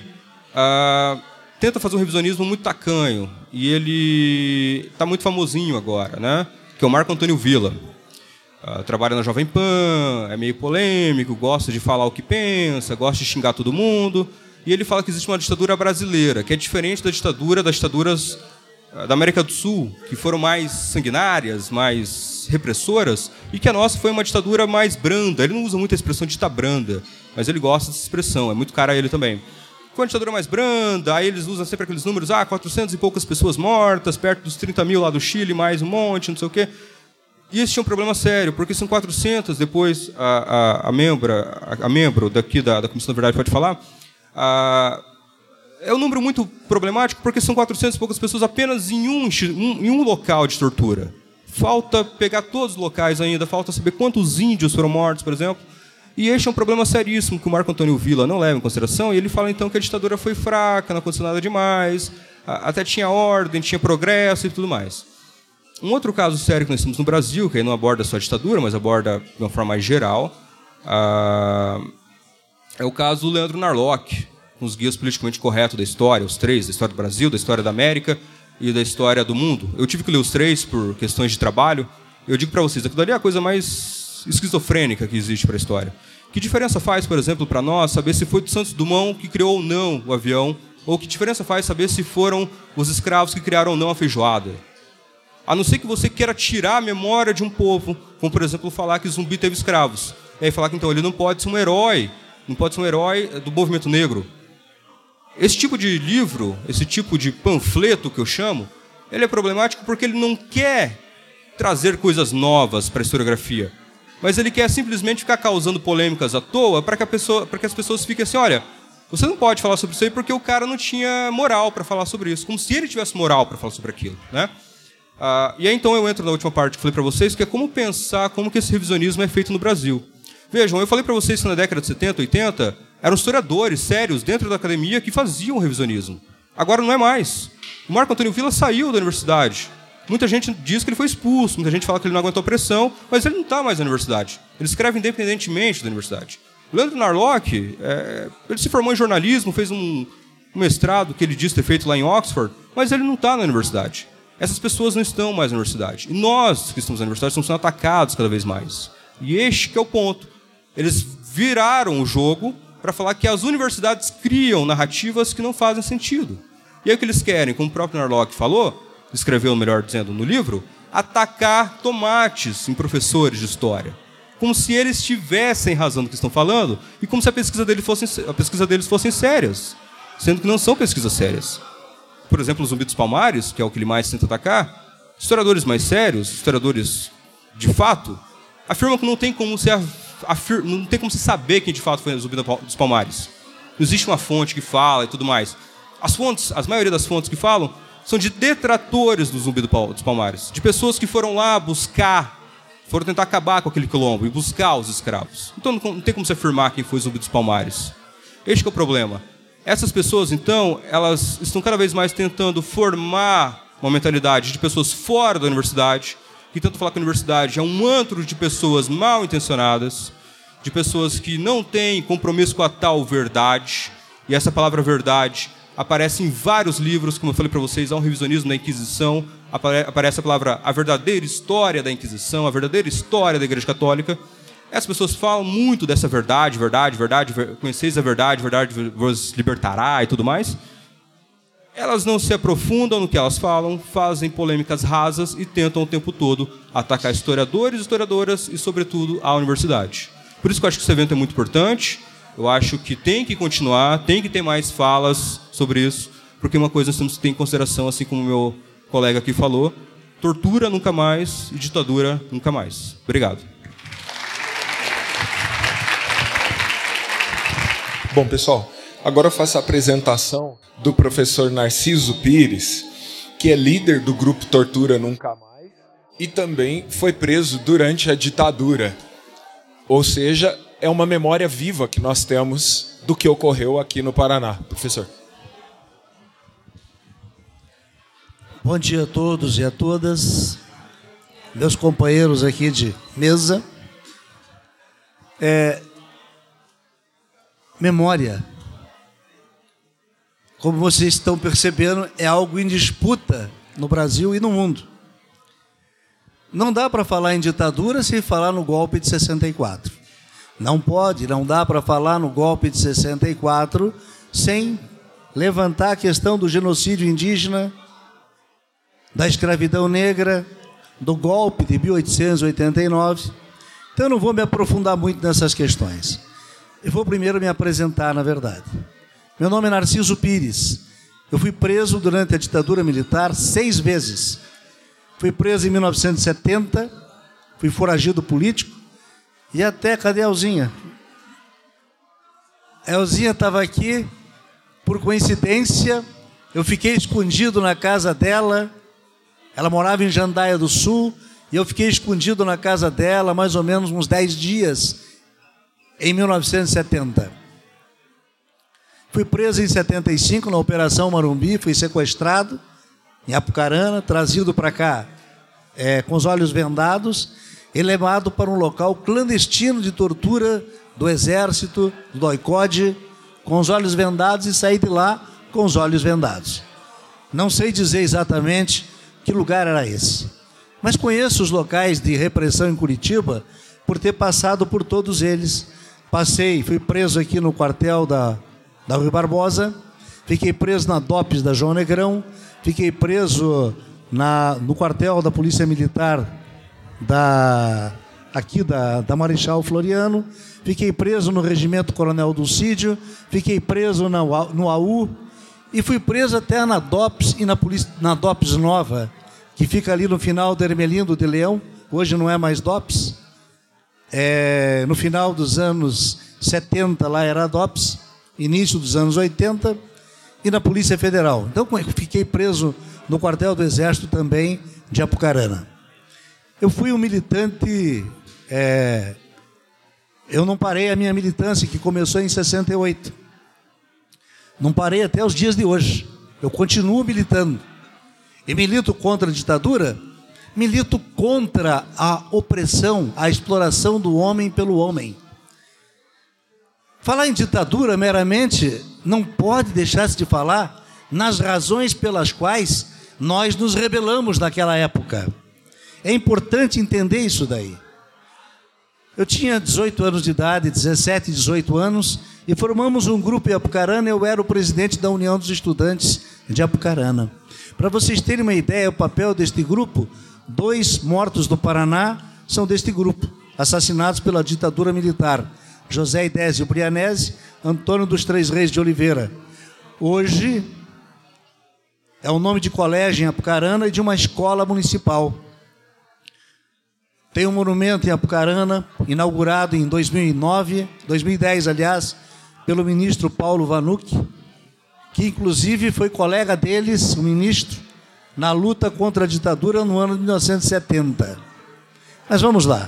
uh, tenta fazer um revisionismo muito tacanho. E ele está muito famosinho agora, né? Que é o Marco Antônio Villa. Uh, trabalha na Jovem Pan, é meio polêmico, gosta de falar o que pensa, gosta de xingar todo mundo. E ele fala que existe uma ditadura brasileira, que é diferente da ditadura das ditaduras uh, da América do Sul, que foram mais sanguinárias, mais repressoras, e que a nossa foi uma ditadura mais branda. Ele não usa muito a expressão dita branda, mas ele gosta dessa expressão, é muito cara a ele também. Foi uma ditadura mais branda, aí eles usam sempre aqueles números, ah, quatrocentas e poucas pessoas mortas, perto dos trinta mil lá do Chile, mais um monte, não sei o quê. E esse tinha um problema sério, porque são quatrocentas, depois a, a, a, membra, a, a membro daqui da, da Comissão da Verdade pode falar, a, é um número muito problemático, porque são quatrocentas e poucas pessoas apenas em um, em um local de tortura. Falta pegar todos os locais ainda, falta saber quantos índios foram mortos, por exemplo. E este é um problema seríssimo que o Marco Antônio Villa não leva em consideração, e ele fala então que a ditadura foi fraca, não aconteceu nada demais, até tinha ordem, tinha progresso e tudo mais. Um outro caso sério que nós temos no Brasil, que aí não aborda só a ditadura, mas aborda de uma forma mais geral, é o caso do Leandro Narlock, com os guias politicamente corretos da história, os três, da história do Brasil, da história da América e da história do mundo. Eu tive que ler os três por questões de trabalho. Eu digo para vocês, aquilo ali é a coisa mais esquizofrênica que existe para a história. Que diferença faz, por exemplo, para nós, saber se foi do Santos Dumont que criou ou não o avião, ou que diferença faz saber se foram os escravos que criaram ou não a feijoada? A não ser que você queira tirar a memória de um povo, como, por exemplo, falar que Zumbi teve escravos. E aí falar que, então, ele não pode ser um herói, não pode ser um herói do movimento negro. Esse tipo de livro, esse tipo de panfleto que eu chamo, ele é problemático porque ele não quer trazer coisas novas para a historiografia, mas ele quer simplesmente ficar causando polêmicas à toa para que, a pessoa, para que as pessoas fiquem assim, olha, você não pode falar sobre isso aí porque o cara não tinha moral para falar sobre isso, como se ele tivesse moral para falar sobre aquilo, né? Ah, e aí então eu entro na última parte que eu falei para vocês, que é como pensar como que esse revisionismo é feito no Brasil. Vejam, eu falei para vocês que na década de setenta, oitenta, eram historiadores sérios dentro da academia que faziam revisionismo. Agora não é mais. O Marco Antônio Villa saiu da universidade. Muita gente diz que ele foi expulso, muita gente fala que ele não aguentou pressão, mas ele não está mais na universidade. Ele escreve independentemente da universidade. O Leandro Narlock, é, ele se formou em jornalismo, fez um, um mestrado que ele diz ter feito lá em Oxford, mas ele não está na universidade. Essas pessoas não estão mais na universidade. E nós, que estamos na universidade, estamos sendo atacados cada vez mais. E este que é o ponto. Eles viraram o jogo para falar que as universidades criam narrativas que não fazem sentido. E aí o que eles querem, como o próprio Narlock falou, escreveu, melhor dizendo, no livro, atacar tomates em professores de história. Como se eles tivessem razão do que estão falando e como se a pesquisa deles fossem, a pesquisa deles fossem sérias, sendo que não são pesquisas sérias. Por exemplo, o Zumbi dos Palmares, que é o que ele mais tenta atacar, historiadores mais sérios, historiadores de fato, afirmam que não tem como se, afir, não tem como se saber quem de fato foi o Zumbi dos Palmares. Não existe uma fonte que fala e tudo mais. As fontes, a maioria das fontes que falam, são de detratores do Zumbi dos Palmares, de pessoas que foram lá buscar, foram tentar acabar com aquele quilombo e buscar os escravos. Então não tem como se afirmar quem foi o Zumbi dos Palmares. Este que é o problema. Essas pessoas, então, elas estão cada vez mais tentando formar uma mentalidade de pessoas fora da universidade, que tentam falar que a universidade é um antro de pessoas mal intencionadas, de pessoas que não têm compromisso com a tal verdade, e essa palavra verdade aparece em vários livros, como eu falei para vocês, há um revisionismo da Inquisição, aparece a palavra a verdadeira história da Inquisição, a verdadeira história da Igreja Católica. Essas pessoas falam muito dessa verdade, verdade, verdade, conheceis a verdade, verdade vos libertará e tudo mais. Elas não se aprofundam no que elas falam, fazem polêmicas rasas e tentam o tempo todo atacar historiadores e historiadoras e, sobretudo, a universidade. Por isso que eu acho que esse evento é muito importante. Eu acho que tem que continuar, tem que ter mais falas sobre isso, porque uma coisa nós temos que ter em consideração, assim como o meu colega aqui falou, tortura nunca mais e ditadura nunca mais. Obrigado. Bom, pessoal, agora eu faço a apresentação do professor Narciso Pires, que é líder do grupo Tortura Nunca Mais e também foi preso durante a ditadura. Ou seja, é uma memória viva que nós temos do que ocorreu aqui no Paraná. Professor. Bom dia a todos e a todas, meus companheiros aqui de mesa. É, memória como vocês estão percebendo, é algo em disputa no Brasil e no mundo. Não dá para falar em ditadura sem falar no golpe de sessenta e quatro. Não pode, não dá para falar no golpe de sessenta e quatro sem levantar a questão do genocídio indígena, da escravidão negra, do golpe de mil oitocentos e oitenta e nove. Então eu não vou me aprofundar muito nessas questões. Eu vou primeiro me apresentar, na verdade. Meu nome é Narciso Pires. Eu fui preso durante a ditadura militar seis vezes. Fui preso em mil novecentos e setenta, fui foragido político, e até, cadê a Elzinha? A Elzinha estava aqui, por coincidência, eu fiquei escondido na casa dela, ela morava em Jandaia do Sul, e eu fiquei escondido na casa dela mais ou menos uns dez dias, em mil novecentos e setenta. Fui preso em setenta e cinco, na Operação Marumbi, fui sequestrado em Apucarana, trazido para cá é, com os olhos vendados e levado para um local clandestino de tortura do Exército, do DOI-CODE, com os olhos vendados, e saí de lá com os olhos vendados. Não sei dizer exatamente que lugar era esse, mas conheço os locais de repressão em Curitiba por ter passado por todos eles. Passei, fui preso aqui no quartel da, da Rui Barbosa, fiquei preso na DOPS da João Negrão, fiquei preso na, no quartel da Polícia Militar da, aqui da, da Marechal Floriano, fiquei preso no Regimento Coronel Dulcídio, fiquei preso na, no A U e fui preso até na DOPS e na, polícia, na DOPS Nova, que fica ali no final do Hermelindo de Leão, hoje não é mais DOPS. É, no final dos anos setenta lá era a DOPS, início dos anos oitenta, e na Polícia Federal. Então fiquei preso no quartel do Exército também de Apucarana. Eu fui um militante, é, eu não parei a minha militância, que começou em sessenta e oito. Não parei até os dias de hoje. Eu continuo militando. E milito contra a ditadura, milito contra a opressão, a exploração do homem pelo homem. Falar em ditadura meramente não pode deixar-se de falar nas razões pelas quais nós nos rebelamos naquela época. É importante entender isso daí. Eu tinha dezoito anos de idade, dezessete, dezoito anos, e formamos um grupo em Apucarana. Eu era o presidente da União dos Estudantes de Apucarana. Para vocês terem uma ideia, o papel deste grupo, dois mortos do Paraná são deste grupo, assassinados pela ditadura militar. José Idésio Brianese, Antônio dos Três Reis de Oliveira. Hoje é o nome de colégio em Apucarana e de uma escola municipal. Tem um monumento em Apucarana, inaugurado em dois mil e nove, dois mil e dez, aliás, pelo ministro Paulo Vanuc, que inclusive foi colega deles, o ministro, na luta contra a ditadura no ano de mil novecentos e setenta. Mas vamos lá.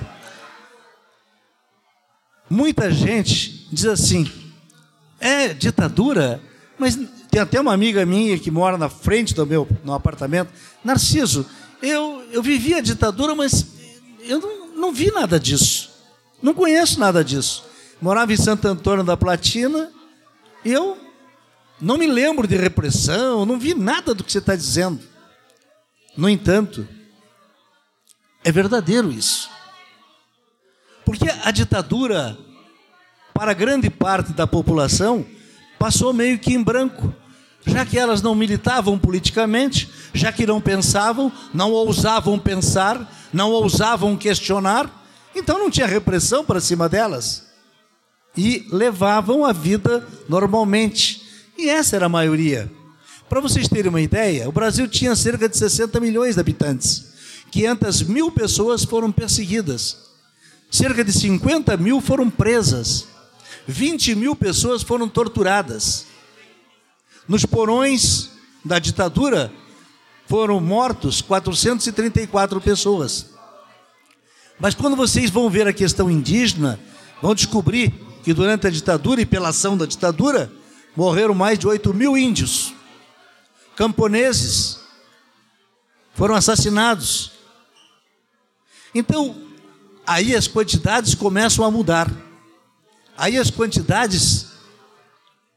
Muita gente diz assim, é ditadura, mas tem até uma amiga minha que mora na frente do meu no apartamento, Narciso, eu, eu vivi a ditadura, mas eu não, não vi nada disso, não conheço nada disso. Morava em Santo Antônio da Platina, e eu não me lembro de repressão, não vi nada do que você está dizendo. No entanto, é verdadeiro isso. Porque a ditadura, para grande parte da população, passou meio que em branco, já que elas não militavam politicamente, já que não pensavam, não ousavam pensar, não ousavam questionar, então não tinha repressão para cima delas. E levavam a vida normalmente. E essa era a maioria. Para vocês terem uma ideia, o Brasil tinha cerca de sessenta milhões de habitantes. quinhentas mil pessoas foram perseguidas. Cerca de cinquenta mil foram presas. vinte mil pessoas foram torturadas. Nos porões da ditadura foram mortos quatrocentas e trinta e quatro pessoas. Mas quando vocês vão ver a questão indígena, vão descobrir que durante a ditadura e pela ação da ditadura, morreram mais de oito mil índios. Camponeses foram assassinados. Então, aí as quantidades começam a mudar. Aí as quantidades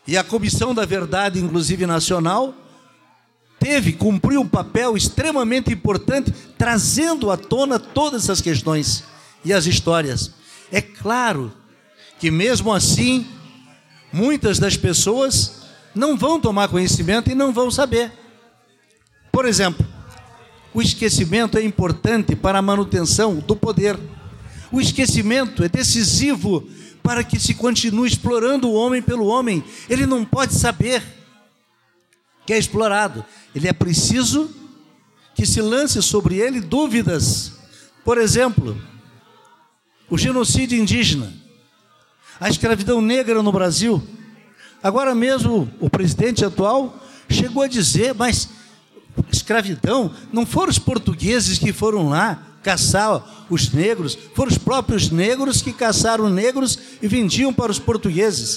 E a Comissão da Verdade, inclusive nacional, teve, cumpriu um papel extremamente importante, trazendo à tona todas essas questões e as histórias. É claro que mesmo assim, muitas das pessoas não vão tomar conhecimento e não vão saber. Por exemplo, o esquecimento é importante para a manutenção do poder. O esquecimento é decisivo para que se continue explorando o homem pelo homem. Ele não pode saber que é explorado. Ele é preciso que se lance sobre ele dúvidas. Por exemplo, o genocídio indígena, a escravidão negra no Brasil. Agora mesmo o presidente atual chegou a dizer, mas escravidão, não foram os portugueses que foram lá caçar os negros, foram os próprios negros que caçaram negros e vendiam para os portugueses.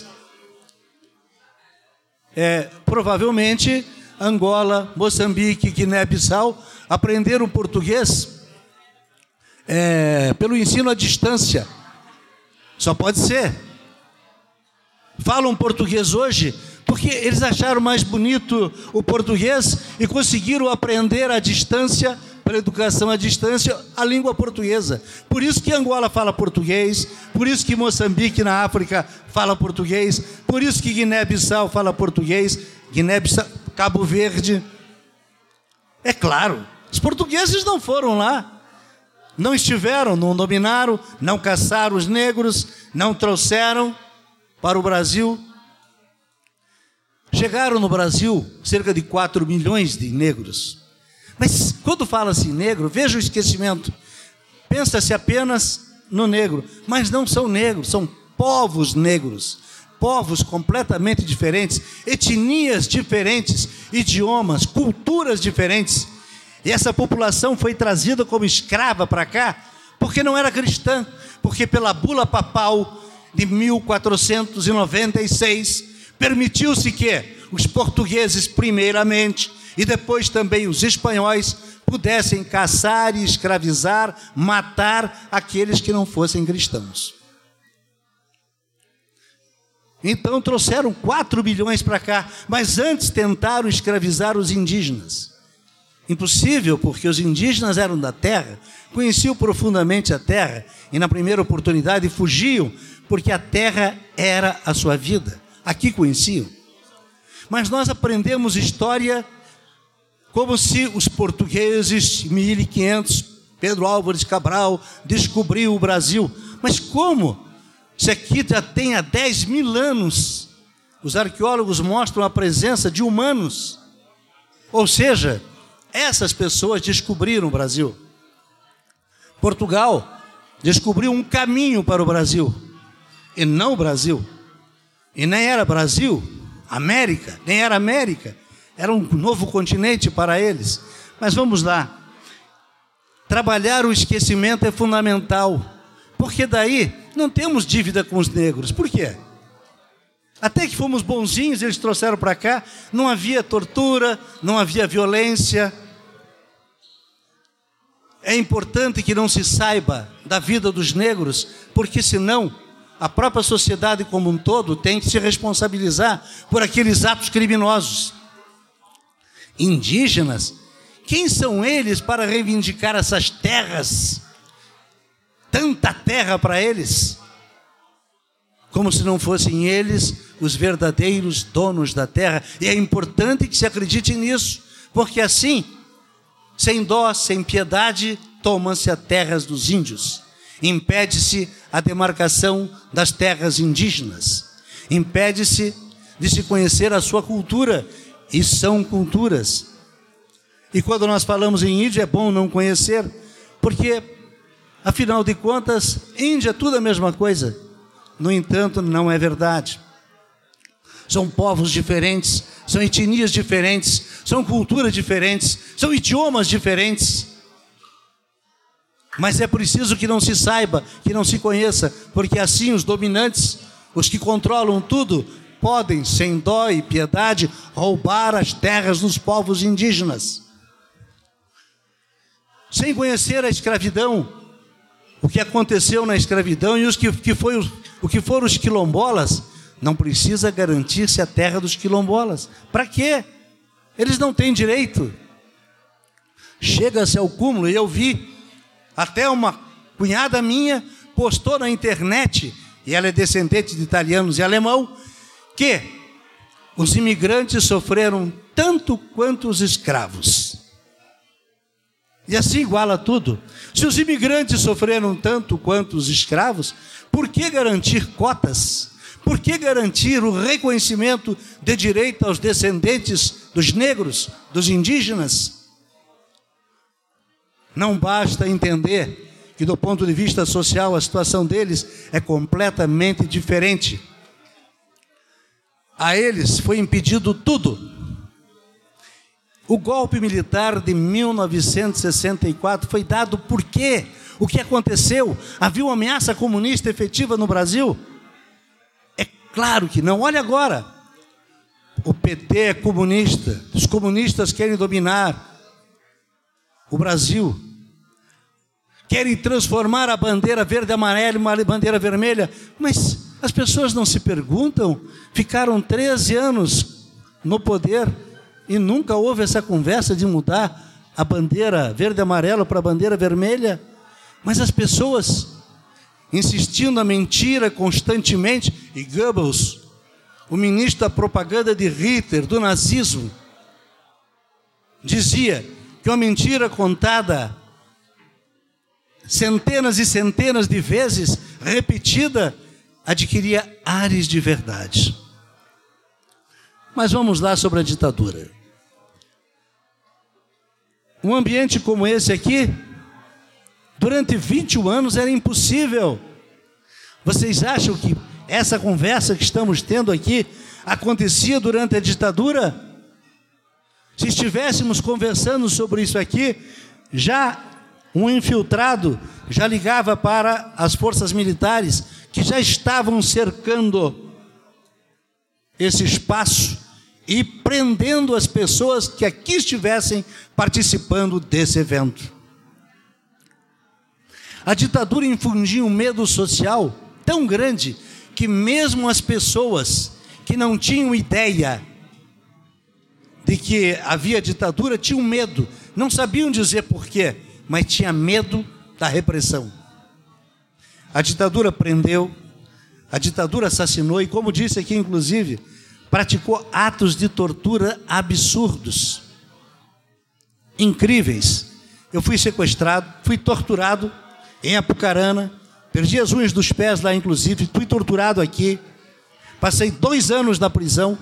É, provavelmente Angola, Moçambique, Guiné-Bissau aprenderam português é, pelo ensino à distância. Só pode ser. Falam português hoje porque eles acharam mais bonito o português e conseguiram aprender à distância, pela educação à distância, a língua portuguesa. Por isso que Angola fala português, por isso que Moçambique, na África, fala português, por isso que Guiné-Bissau fala português, Guiné-Bissau, Cabo Verde. É claro, os portugueses não foram lá, não estiveram, não dominaram, não caçaram os negros, não trouxeram para o Brasil. Chegaram no Brasil cerca de quatro milhões de negros. Mas quando fala-se negro, veja o esquecimento. Pensa-se apenas no negro, mas não são negros, são povos negros. Povos completamente diferentes, etnias diferentes, idiomas, culturas diferentes. E essa população foi trazida como escrava para cá, porque não era cristã, porque pela bula papal de mil quatrocentos e noventa e seis, permitiu-se que os portugueses, primeiramente, e depois também os espanhóis, pudessem caçar e escravizar, matar aqueles que não fossem cristãos. Então trouxeram quatro milhões para cá, mas antes tentaram escravizar os indígenas. Impossível, porque os indígenas eram da terra, conheciam profundamente a terra, e na primeira oportunidade fugiam, porque a terra era a sua vida. Aqui conheciam. Mas nós aprendemos história como se os portugueses, em mil e quinhentos, Pedro Álvares Cabral, descobriu o Brasil. Mas como? Se aqui já tem há dez mil anos, os arqueólogos mostram a presença de humanos. Ou seja, essas pessoas descobriram o Brasil. Portugal descobriu um caminho para o Brasil, e não o Brasil. E nem era Brasil, América, nem era América. Era um novo continente para eles. Mas vamos lá. Trabalhar o esquecimento é fundamental, porque daí não temos dívida com os negros. Por quê? Até que fomos bonzinhos, eles trouxeram para cá, não havia tortura, não havia violência. É importante que não se saiba da vida dos negros, porque senão a própria sociedade como um todo tem que se responsabilizar por aqueles atos criminosos. Indígenas, quem são eles para reivindicar essas terras? Tanta terra para eles, como se não fossem eles os verdadeiros donos da terra. E é importante que se acredite nisso, porque assim, sem dó, sem piedade, tomam-se as terras dos índios. Impede-se a demarcação das terras indígenas. Impede-se de se conhecer a sua cultura, e são culturas. E quando nós falamos em índio, é bom não conhecer, porque, afinal de contas, índio é tudo a mesma coisa. No entanto, não é verdade. São povos diferentes, são etnias diferentes, são culturas diferentes, são idiomas diferentes. Mas é preciso que não se saiba, que não se conheça, porque assim os dominantes, os que controlam tudo, podem, sem dó e piedade, roubar as terras dos povos indígenas. Sem conhecer a escravidão, o que aconteceu na escravidão e os que, que foi, o que foram os quilombolas, não precisa garantir-se a terra dos quilombolas. Para quê? Eles não têm direito. Chega-se ao cúmulo, e eu vi, até uma cunhada minha postou na internet, e ela é descendente de italianos e alemão, que os imigrantes sofreram tanto quanto os escravos. E assim iguala tudo. Se os imigrantes sofreram tanto quanto os escravos, por que garantir cotas? Por que garantir o reconhecimento de direito aos descendentes dos negros, dos indígenas? Não basta entender que, do ponto de vista social, a situação deles é completamente diferente. A eles foi impedido tudo. O golpe militar de mil novecentos e sessenta e quatro foi dado por quê? O que aconteceu? Havia uma ameaça comunista efetiva no Brasil? É claro que não. Olha agora. O P T é comunista. Os comunistas querem dominar o Brasil. Querem transformar a bandeira verde e amarela em uma bandeira vermelha. Mas as pessoas não se perguntam? Ficaram treze anos no poder e nunca houve essa conversa de mudar a bandeira verde e amarela para a bandeira vermelha. Mas as pessoas insistindo na mentira constantemente. E Goebbels, o ministro da propaganda de Hitler, do nazismo, dizia que uma mentira contada centenas e centenas de vezes, repetida, adquiria ares de verdade. Mas vamos lá sobre a ditadura. Um ambiente como esse aqui, durante vinte e um anos era impossível. Vocês acham que essa conversa que estamos tendo aqui acontecia durante a ditadura? Se estivéssemos conversando sobre isso aqui, já um infiltrado já ligava para as forças militares que já estavam cercando esse espaço e prendendo as pessoas que aqui estivessem participando desse evento. A ditadura infundia um medo social tão grande que mesmo as pessoas que não tinham ideia de que havia ditadura tinham medo, não sabiam dizer porquê, mas tinha medo da repressão. A ditadura prendeu, a ditadura assassinou e, como disse aqui, inclusive, praticou atos de tortura absurdos, incríveis. Eu fui sequestrado, fui torturado em Apucarana, perdi as unhas dos pés lá, inclusive, fui torturado aqui, passei dois anos na prisão.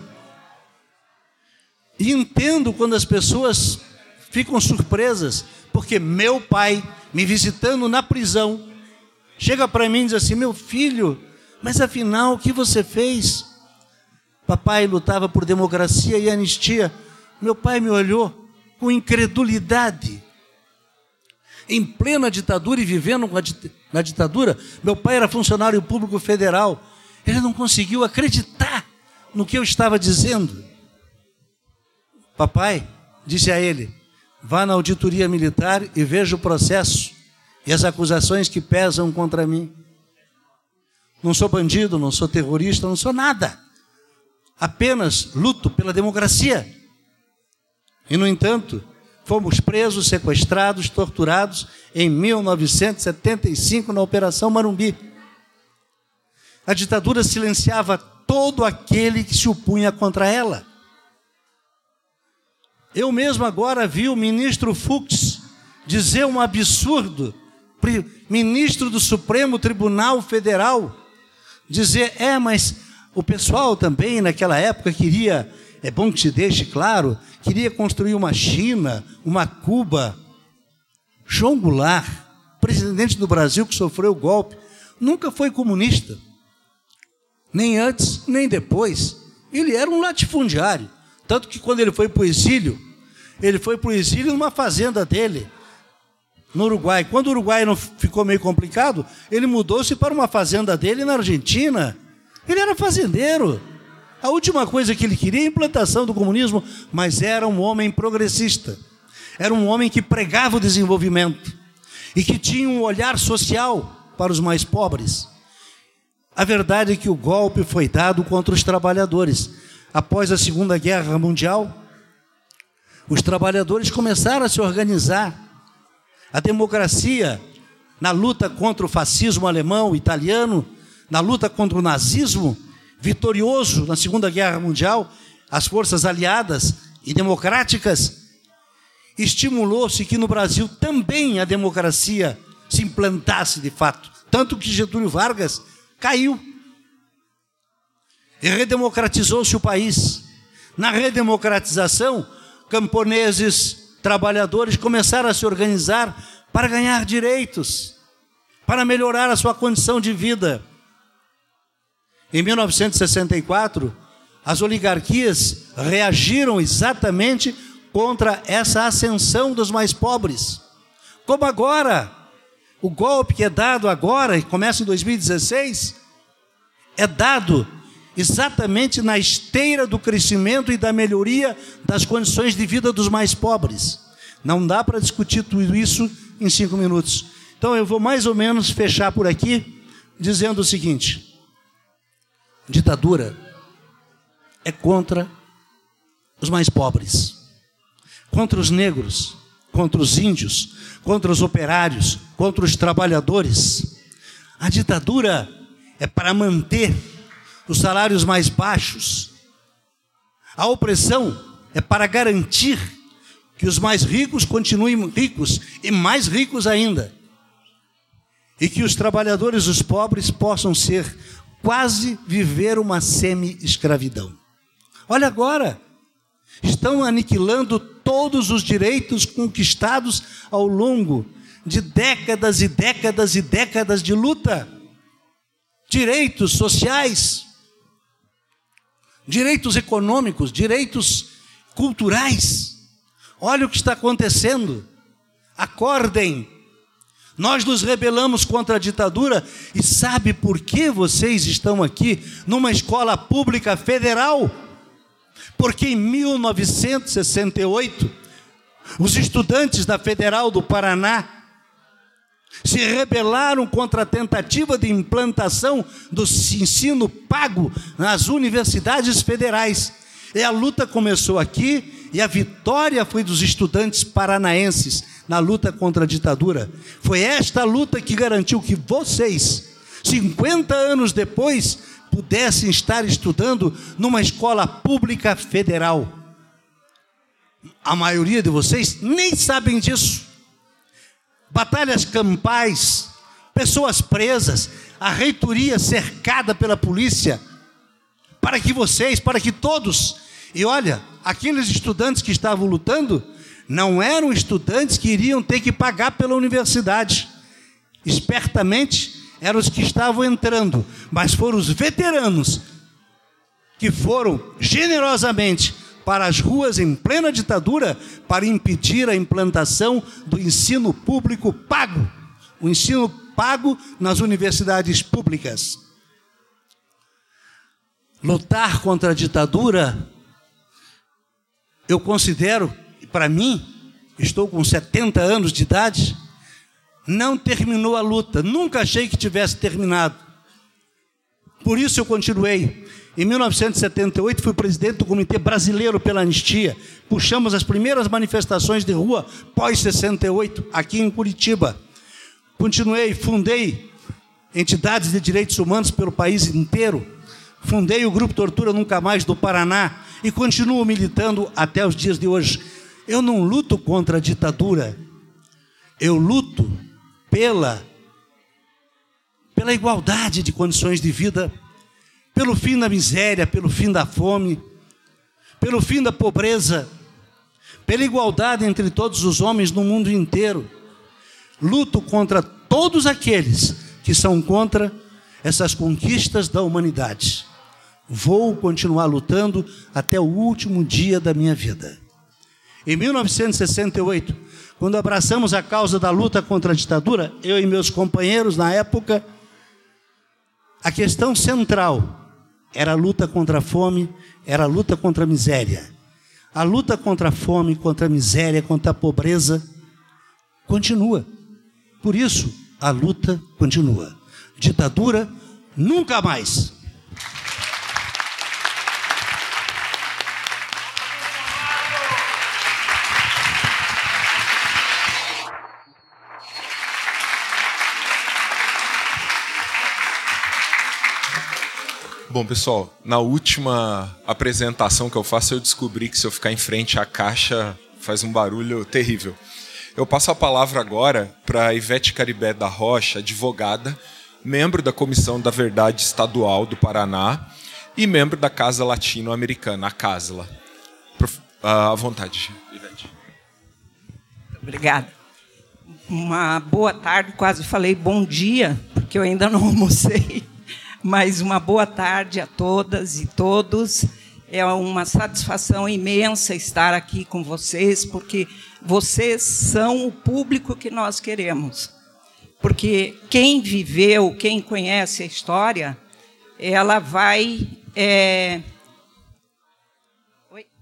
E entendo quando as pessoas ficam surpresas, porque meu pai, me visitando na prisão, chega para mim e diz assim: meu filho, mas afinal o que você fez? Papai lutava por democracia e anistia. Meu pai me olhou com incredulidade. Em plena ditadura e vivendo na ditadura, meu pai era funcionário público federal. Ele não conseguiu acreditar no que eu estava dizendo. Papai, disse a ele, vá na auditoria militar e veja o processo e as acusações que pesam contra mim. Não sou bandido, não sou terrorista, não sou nada. Apenas luto pela democracia. E, no entanto, fomos presos, sequestrados, torturados em mil novecentos e setenta e cinco na Operação Marumbi. A ditadura silenciava todo aquele que se opunha contra ela. Eu mesmo agora vi o ministro Fux dizer um absurdo, ministro do Supremo Tribunal Federal, dizer, é, mas o pessoal também naquela época queria, é bom que te deixe claro, queria construir uma China, uma Cuba. João Goulart, presidente do Brasil que sofreu o golpe, nunca foi comunista, nem antes, nem depois. Ele era um latifundiário, tanto que quando ele foi para o exílio, ele foi para o exílio numa fazenda dele, no Uruguai. Quando o Uruguai não ficou meio complicado, ele mudou-se para uma fazenda dele na Argentina. Ele era fazendeiro. A última coisa que ele queria é a implantação do comunismo, mas era um homem progressista. Era um homem que pregava o desenvolvimento e que tinha um olhar social para os mais pobres. A verdade é que o golpe foi dado contra os trabalhadores. Após a Segunda Guerra Mundial, os trabalhadores começaram a se organizar. A democracia, na luta contra o fascismo alemão, italiano, na luta contra o nazismo, vitorioso na Segunda Guerra Mundial, as forças aliadas e democráticas, estimulou-se que no Brasil também a democracia se implantasse de fato. Tanto que Getúlio Vargas caiu. E redemocratizou-se o país. Na redemocratização, camponeses, trabalhadores começaram a se organizar para ganhar direitos, para melhorar a sua condição de vida. Em mil novecentos e sessenta e quatro, as oligarquias reagiram exatamente contra essa ascensão dos mais pobres. Como agora, o golpe que é dado agora, e começa em dois mil e dezesseis, é dado exatamente na esteira do crescimento e da melhoria das condições de vida dos mais pobres. Não dá para discutir tudo isso em cinco minutos. Então eu vou mais ou menos fechar por aqui, dizendo o seguinte: ditadura é contra os mais pobres, contra os negros, contra os índios, contra os operários, contra os trabalhadores. A ditadura é para manter os salários mais baixos. A opressão é para garantir que os mais ricos continuem ricos e mais ricos ainda, e que os trabalhadores, os pobres, possam ser quase viver uma semi-escravidão. Olha agora, estão aniquilando todos os direitos conquistados ao longo de décadas e décadas e décadas de luta. Direitos sociais, direitos econômicos, direitos culturais. Olha o que está acontecendo. Acordem. Nós nos rebelamos contra a ditadura e sabe por que vocês estão aqui numa escola pública federal? Porque em mil novecentos e sessenta e oito, os estudantes da Federal do Paraná se rebelaram contra a tentativa de implantação do ensino pago nas universidades federais. E a luta começou aqui e a vitória foi dos estudantes paranaenses na luta contra a ditadura. Foi esta luta que garantiu que vocês, cinquenta anos depois, pudessem estar estudando numa escola pública federal. A maioria de vocês nem sabem disso. Batalhas campais, pessoas presas, a reitoria cercada pela polícia, para que vocês, para que todos... E olha, aqueles estudantes que estavam lutando não eram estudantes que iriam ter que pagar pela universidade. Espertamente, eram os que estavam entrando, mas foram os veteranos que foram generosamente para as ruas em plena ditadura para impedir a implantação do ensino público pago, o ensino pago nas universidades públicas. Lutar contra a ditadura, eu considero, para mim, estou com setenta anos de idade, não terminou a luta, nunca achei que tivesse terminado. Por isso eu continuei. Em mil novecentos e setenta e oito fui presidente do Comitê Brasileiro pela Anistia. Puxamos as primeiras manifestações de rua pós sessenta e oito, aqui em Curitiba. Continuei, fundei entidades de direitos humanos pelo país inteiro. Fundei o Grupo Tortura Nunca Mais do Paraná e continuo militando até os dias de hoje. Eu não luto contra a ditadura, eu luto pela, pela igualdade de condições de vida, pelo fim da miséria, pelo fim da fome, pelo fim da pobreza, pela igualdade entre todos os homens no mundo inteiro. Luto contra todos aqueles que são contra essas conquistas da humanidade. Vou continuar lutando até o último dia da minha vida. Em mil novecentos e sessenta e oito, quando abraçamos a causa da luta contra a ditadura, eu e meus companheiros na época, a questão central era a luta contra a fome, era a luta contra a miséria. A luta contra a fome, contra a miséria, contra a pobreza, continua. Por isso, a luta continua. Ditadura Nunca mais. Bom, pessoal, na última apresentação que eu faço, eu descobri que se eu ficar em frente à caixa faz um barulho terrível. Eu passo a palavra agora para Ivete Caribé da Rocha, advogada, membro da Comissão da Verdade Estadual do Paraná e membro da Casa Latino-Americana, a CASLA. À vontade, Ivete. Obrigada. Uma boa tarde, quase falei bom dia, porque eu ainda não almocei. Mas uma boa tarde a todas e todos. É uma satisfação imensa estar aqui com vocês, porque vocês são o público que nós queremos. Porque quem viveu, quem conhece a história, ela vai... É... Oi?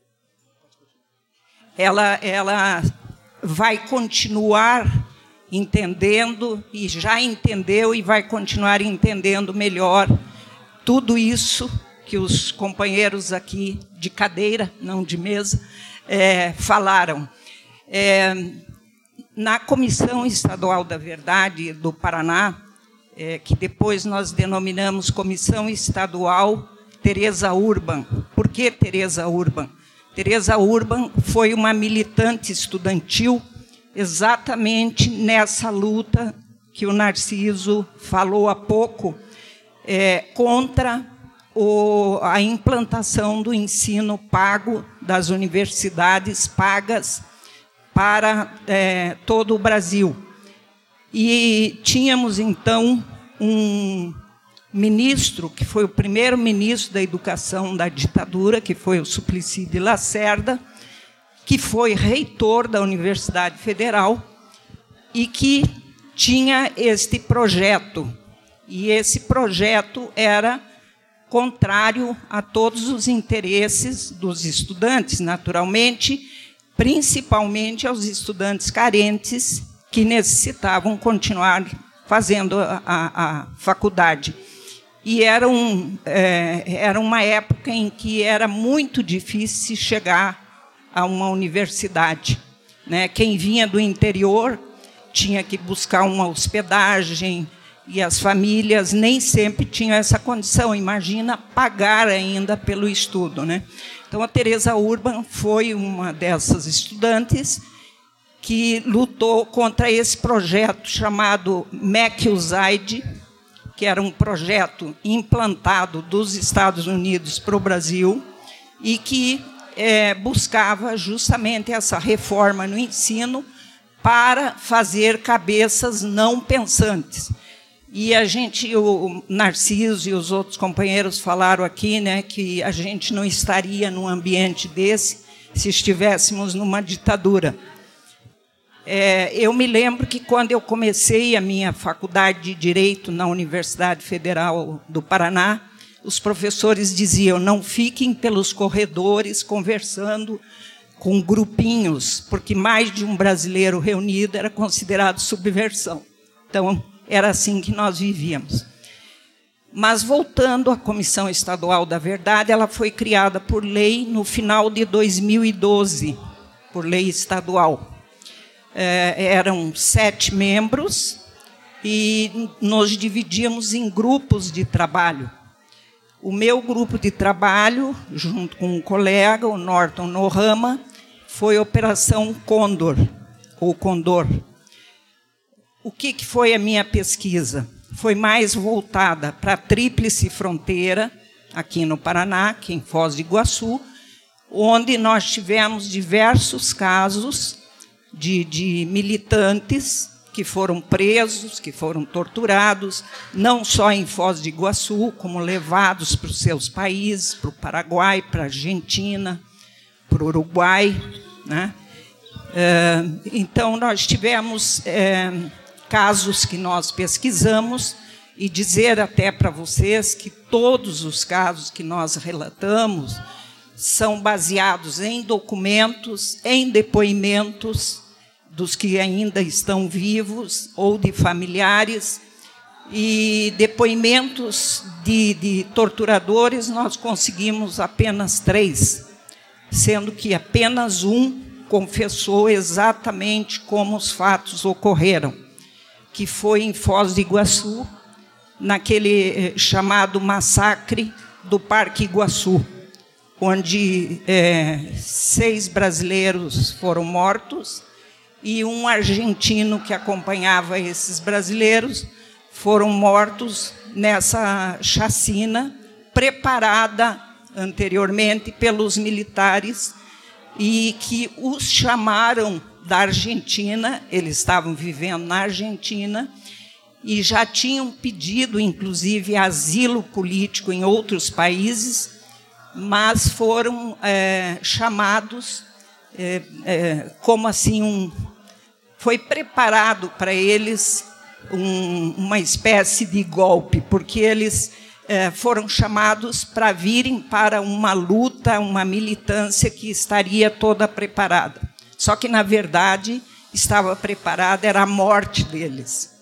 Ela, ela vai continuar entendendo, e já entendeu e vai continuar entendendo melhor tudo isso que os companheiros aqui de cadeira, não de mesa, é, falaram. É, na Comissão Estadual da Verdade do Paraná, é, que depois nós denominamos Comissão Estadual Tereza Urban. Por que Tereza Urban? Tereza Urban foi uma militante estudantil exatamente nessa luta que o Narciso falou há pouco, é, contra o, a implantação do ensino pago das universidades pagas para é, todo o Brasil. E tínhamos, então, um ministro, que foi o primeiro ministro da Educação da ditadura, que foi o Suplicy de Lacerda, que foi reitor da Universidade Federal e que tinha este projeto. E esse projeto era contrário a todos os interesses dos estudantes, naturalmente, principalmente aos estudantes carentes que necessitavam continuar fazendo a, a, a faculdade. E era, um, é, era uma época em que era muito difícil chegar a uma universidade, né? Quem vinha do interior tinha que buscar uma hospedagem e as famílias nem sempre tinham essa condição. Imagina pagar ainda pelo estudo, né? Então, a Tereza Urban foi uma dessas estudantes que lutou contra esse projeto chamado MEC-USAID, que era um projeto implantado dos Estados Unidos para o Brasil e que É, buscava justamente essa reforma no ensino para fazer cabeças não pensantes. E a gente, o Narciso e os outros companheiros falaram aqui, né, que a gente não estaria num ambiente desse se estivéssemos numa ditadura. É, eu me lembro que, quando eu comecei a minha faculdade de Direito na Universidade Federal do Paraná, os professores diziam: não fiquem pelos corredores conversando com grupinhos, porque mais de um brasileiro reunido era considerado subversão. Então, era assim que nós vivíamos. Mas, voltando à Comissão Estadual da Verdade, ela foi criada por lei no final de dois mil e doze, por lei estadual. É, eram sete membros e nos dividíamos em grupos de trabalho. O meu grupo de trabalho, junto com um colega, o Norton Nohama, foi Operação Condor, ou Condor. O que foi a minha pesquisa? Foi mais voltada para a Tríplice Fronteira, aqui no Paraná, aqui em Foz do Iguaçu, onde nós tivemos diversos casos de, de militantes que foram presos, que foram torturados, não só em Foz do Iguaçu, como levados para os seus países, para o Paraguai, para a Argentina, para o Uruguai, né? Então, nós tivemos é, casos que nós pesquisamos, e dizer até para vocês que todos os casos que nós relatamos são baseados em documentos, em depoimentos dos que ainda estão vivos ou de familiares, e depoimentos de, de torturadores nós conseguimos apenas três, sendo que apenas um confessou exatamente como os fatos ocorreram, que foi em Foz do Iguaçu, naquele chamado massacre do Parque Iguaçu, onde é, seis brasileiros foram mortos e um argentino que acompanhava esses brasileiros foram mortos nessa chacina preparada anteriormente pelos militares e que os chamaram da Argentina. Eles estavam vivendo na Argentina e já tinham pedido, inclusive, asilo político em outros países, mas foram é, chamados, é, é, como assim, um, foi preparado para eles um, uma espécie de golpe, porque eles é, foram chamados para virem para uma luta, uma militância que estaria toda preparada. Só que, na verdade, estava preparada, era a morte deles.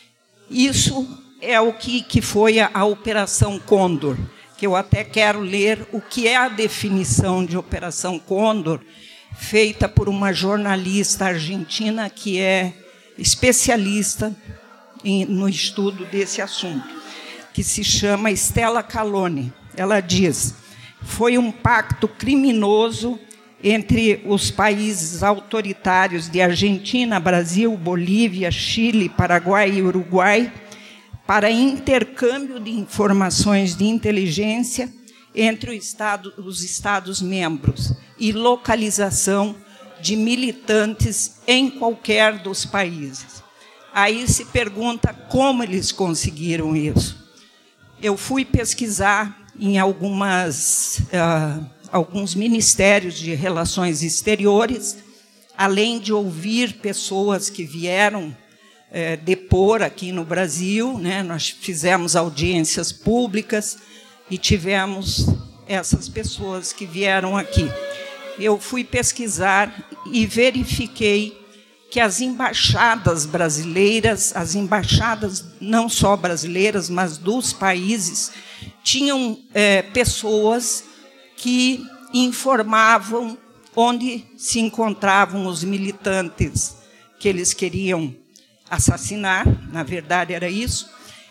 Isso é o que, que foi a, a Operação Condor, que eu até quero ler o que é a definição de Operação Condor, feita por uma jornalista argentina que é especialista em, no estudo desse assunto, que se chama Stella Caloni. Ela diz: foi um pacto criminoso entre os países autoritários de Argentina, Brasil, Bolívia, Chile, Paraguai e Uruguai, para intercâmbio de informações de inteligência entre Estado, os Estados-membros e localização de militantes em qualquer dos países. Aí se pergunta como eles conseguiram isso. Eu fui pesquisar em algumas, uh, alguns ministérios de relações exteriores, além de ouvir pessoas que vieram É, depor aqui no Brasil, né? Nós fizemos audiências públicas e tivemos essas pessoas que vieram aqui. Eu fui pesquisar e verifiquei que as embaixadas brasileiras, as embaixadas não só brasileiras, mas dos países, tinham é, pessoas que informavam onde se encontravam os militantes que eles queriam assassinar, na verdade era isso,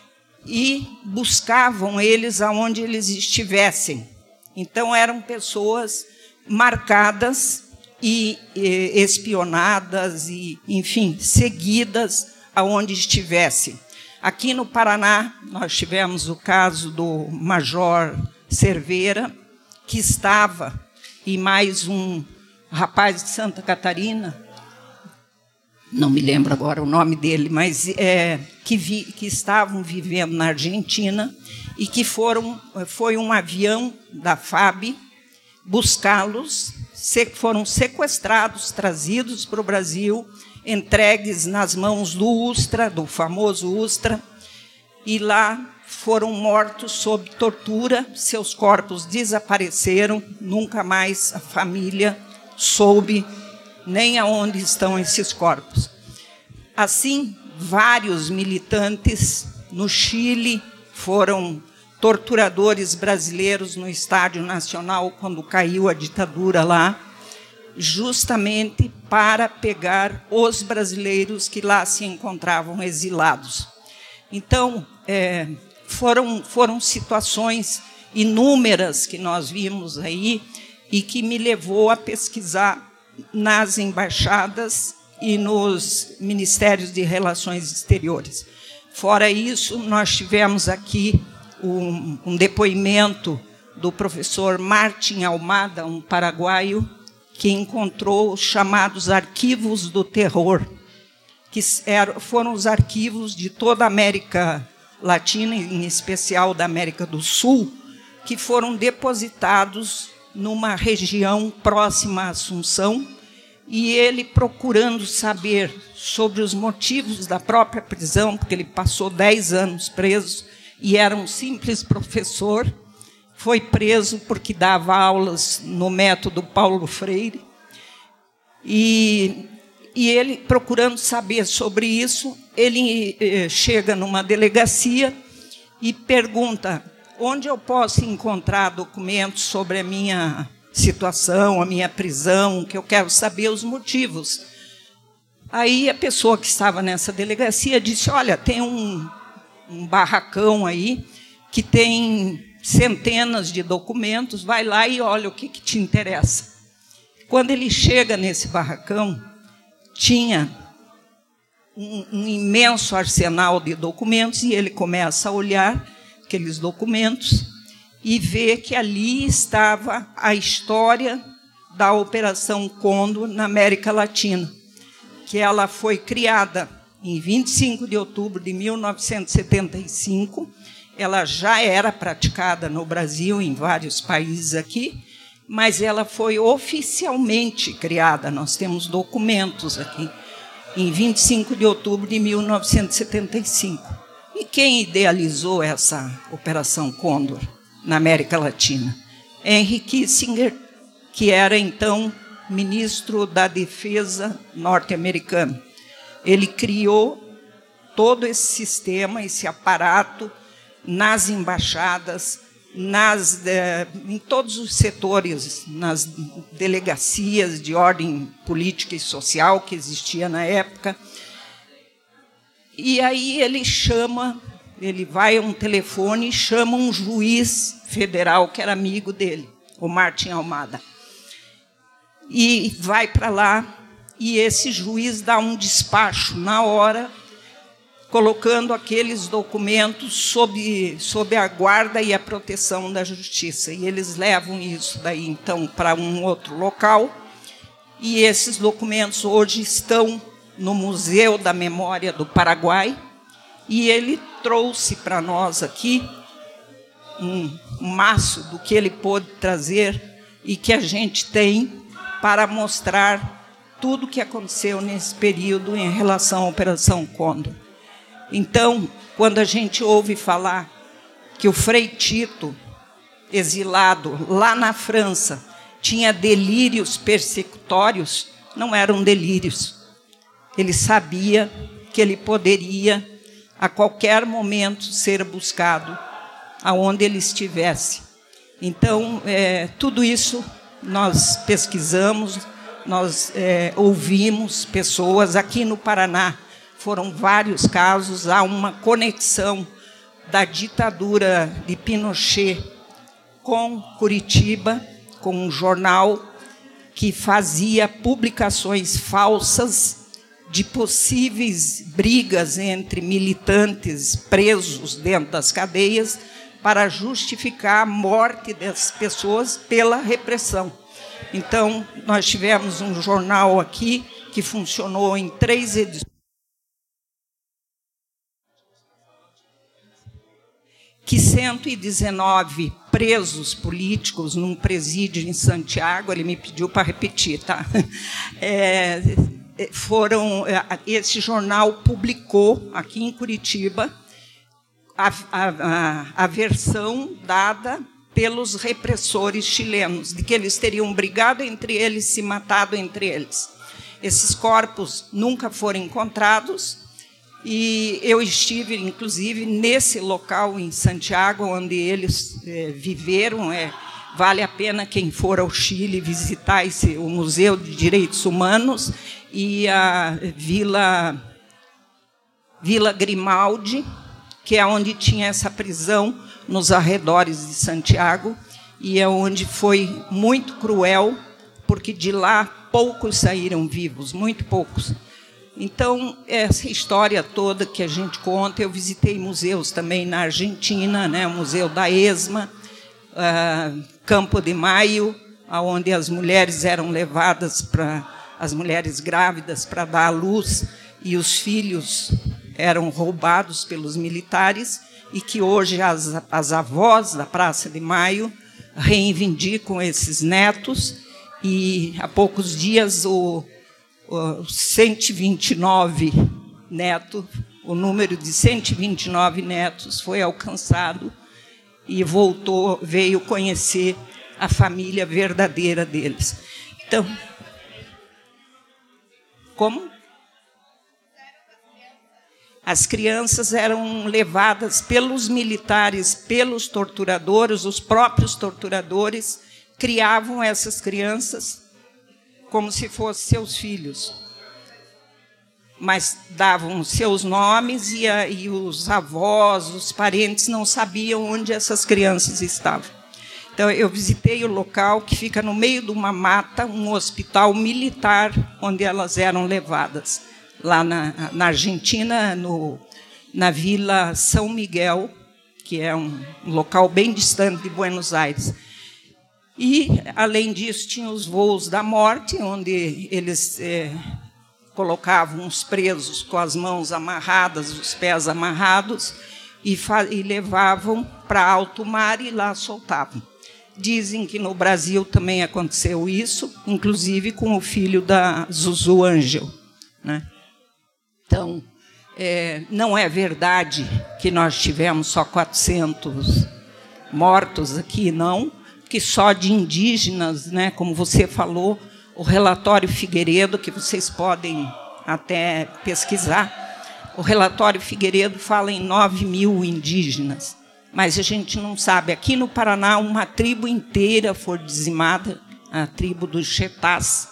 e buscavam eles aonde eles estivessem. Então, eram pessoas marcadas e, e espionadas e, enfim, seguidas aonde estivessem. Aqui no Paraná, nós tivemos o caso do Major Cerveira, que estava, e mais um rapaz de Santa Catarina, não me lembro agora o nome dele, mas é, que, vi, que estavam vivendo na Argentina e que foram, foi um avião da F A B buscá-los, se, foram sequestrados, trazidos para o Brasil, entregues nas mãos do Ustra, do famoso Ustra, e lá foram mortos sob tortura, seus corpos desapareceram, nunca mais a família soube nem aonde estão esses corpos. Assim, vários militantes no Chile foram torturadores brasileiros no Estádio Nacional, quando caiu a ditadura lá, justamente para pegar os brasileiros que lá se encontravam exilados. Então, é, foram, foram situações inúmeras que nós vimos aí e que me levou a pesquisar nas embaixadas e nos ministérios de relações exteriores. Fora isso, nós tivemos aqui um, um depoimento do professor Martin Almada, um paraguaio, que encontrou os chamados arquivos do terror, que eram, foram os arquivos de toda a América Latina, em especial da América do Sul, que foram depositados numa região próxima à Assunção, e ele, procurando saber sobre os motivos da própria prisão, porque ele passou dez anos preso e era um simples professor, foi preso porque dava aulas no método Paulo Freire, e E ele, procurando saber sobre isso, ele eh, chega numa delegacia e pergunta onde eu posso encontrar documentos sobre a minha situação, a minha prisão, que eu quero saber os motivos. Aí a pessoa que estava nessa delegacia disse, olha, tem um, um barracão aí que tem centenas de documentos, vai lá e olha o que, que te interessa. Quando ele chega nesse barracão, tinha um, um imenso arsenal de documentos e ele começa a olhar aqueles documentos e vê que ali estava a história da Operação Condor na América Latina, que ela foi criada em vinte e cinco de outubro de mil novecentos e setenta e cinco, ela já era praticada no Brasil, em vários países aqui, mas ela foi oficialmente criada, nós temos documentos aqui, em vinte e cinco de outubro de mil novecentos e setenta e cinco. E quem idealizou essa Operação Condor na América Latina? Henry Kissinger, que era, então, ministro da Defesa norte-americano. Ele criou todo esse sistema, esse aparato, nas embaixadas, nas, eh, em todos os setores, nas delegacias de ordem política e social que existia na época. E aí ele chama, ele vai a um telefone e chama um juiz federal que era amigo dele, o Martin Almada. E vai para lá, e esse juiz dá um despacho na hora, colocando aqueles documentos sob, sob a guarda e a proteção da justiça. E eles levam isso daí, então, para um outro local. E esses documentos hoje estão no Museu da Memória do Paraguai. E ele trouxe para nós aqui um, um maço do que ele pôde trazer e que a gente tem para mostrar tudo o que aconteceu nesse período em relação à Operação Condor. Então, quando a gente ouve falar que o Frei Tito, exilado lá na França, tinha delírios persecutórios, não eram delírios. Ele sabia que ele poderia, a qualquer momento, ser buscado aonde ele estivesse. Então, é, tudo isso nós pesquisamos, nós é, ouvimos pessoas aqui no Paraná. Foram vários casos, há uma conexão da ditadura de Pinochet com Curitiba, com um jornal que fazia publicações falsas de possíveis brigas entre militantes presos dentro das cadeias para justificar a morte das pessoas pela repressão. Então, nós tivemos um jornal aqui que funcionou em três edições, que cento e dezenove presos políticos num presídio em Santiago, ele me pediu para repetir, tá? É, foram, esse jornal publicou aqui em Curitiba a, a, a, a versão dada pelos repressores chilenos, de que eles teriam brigado entre eles, se matado entre eles. Esses corpos nunca foram encontrados, e eu estive, inclusive, nesse local em Santiago, onde eles é, viveram. É, vale a pena quem for ao Chile visitar esse, o Museu de Direitos Humanos e a Vila, Vila Grimaldi, que é onde tinha essa prisão, nos arredores de Santiago, e é onde foi muito cruel, porque de lá poucos saíram vivos, muito poucos. Então, essa história toda que a gente conta, eu visitei museus também na Argentina, né, o Museu da ESMA, uh, Campo de Maio, onde as mulheres eram levadas para as mulheres grávidas para dar à luz, e os filhos eram roubados pelos militares, e que hoje as, as avós da Praça de Maio reivindicam esses netos, e há poucos dias o o cento e vinte e nove neto, o número de cento e vinte e nove netos foi alcançado e voltou, veio conhecer a família verdadeira deles. Então, Como? As crianças eram levadas pelos militares, pelos torturadores, os próprios torturadores criavam essas crianças como se fossem seus filhos. Mas davam seus nomes e, a, e os avós, os parentes não sabiam onde essas crianças estavam. Então, eu visitei o local que fica no meio de uma mata, um hospital militar, onde elas eram levadas. Lá na, na Argentina, no, na Vila São Miguel, que é um local bem distante de Buenos Aires. E, além disso, tinha os voos da morte, onde eles é, colocavam os presos com as mãos amarradas, os pés amarrados, e, e levavam para alto mar e lá soltavam. Dizem que no Brasil também aconteceu isso, inclusive com o filho da Zuzu Angel, né? Então, é, não é verdade que nós tivemos só quatrocentos mortos aqui, não, que só de indígenas, né, como você falou, o relatório Figueiredo, que vocês podem até pesquisar, o relatório Figueiredo fala em nove mil indígenas, mas a gente não sabe. Aqui no Paraná, uma tribo inteira foi dizimada, a tribo dos Chetás,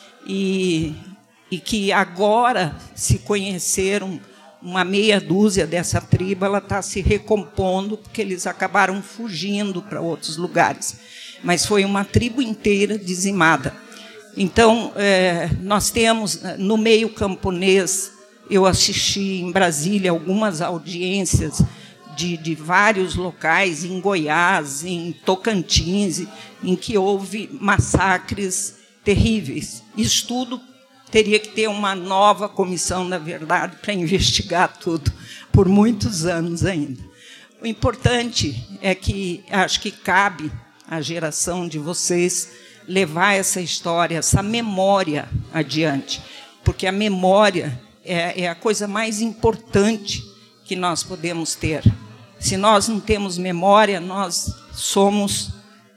e... e que agora se conheceram uma meia dúzia dessa tribo, ela está se recompondo, porque eles acabaram fugindo para outros lugares. Mas foi uma tribo inteira dizimada. Então, é, nós temos, no meio camponês, eu assisti em Brasília algumas audiências de, de vários locais, em Goiás, em Tocantins, em que houve massacres terríveis. Isso tudo teria que ter uma nova comissão, na verdade, para investigar tudo, por muitos anos ainda. O importante é que acho que cabe à geração de vocês levar essa história, essa memória adiante, porque a memória é, é a coisa mais importante que nós podemos ter. Se nós não temos memória, nós somos,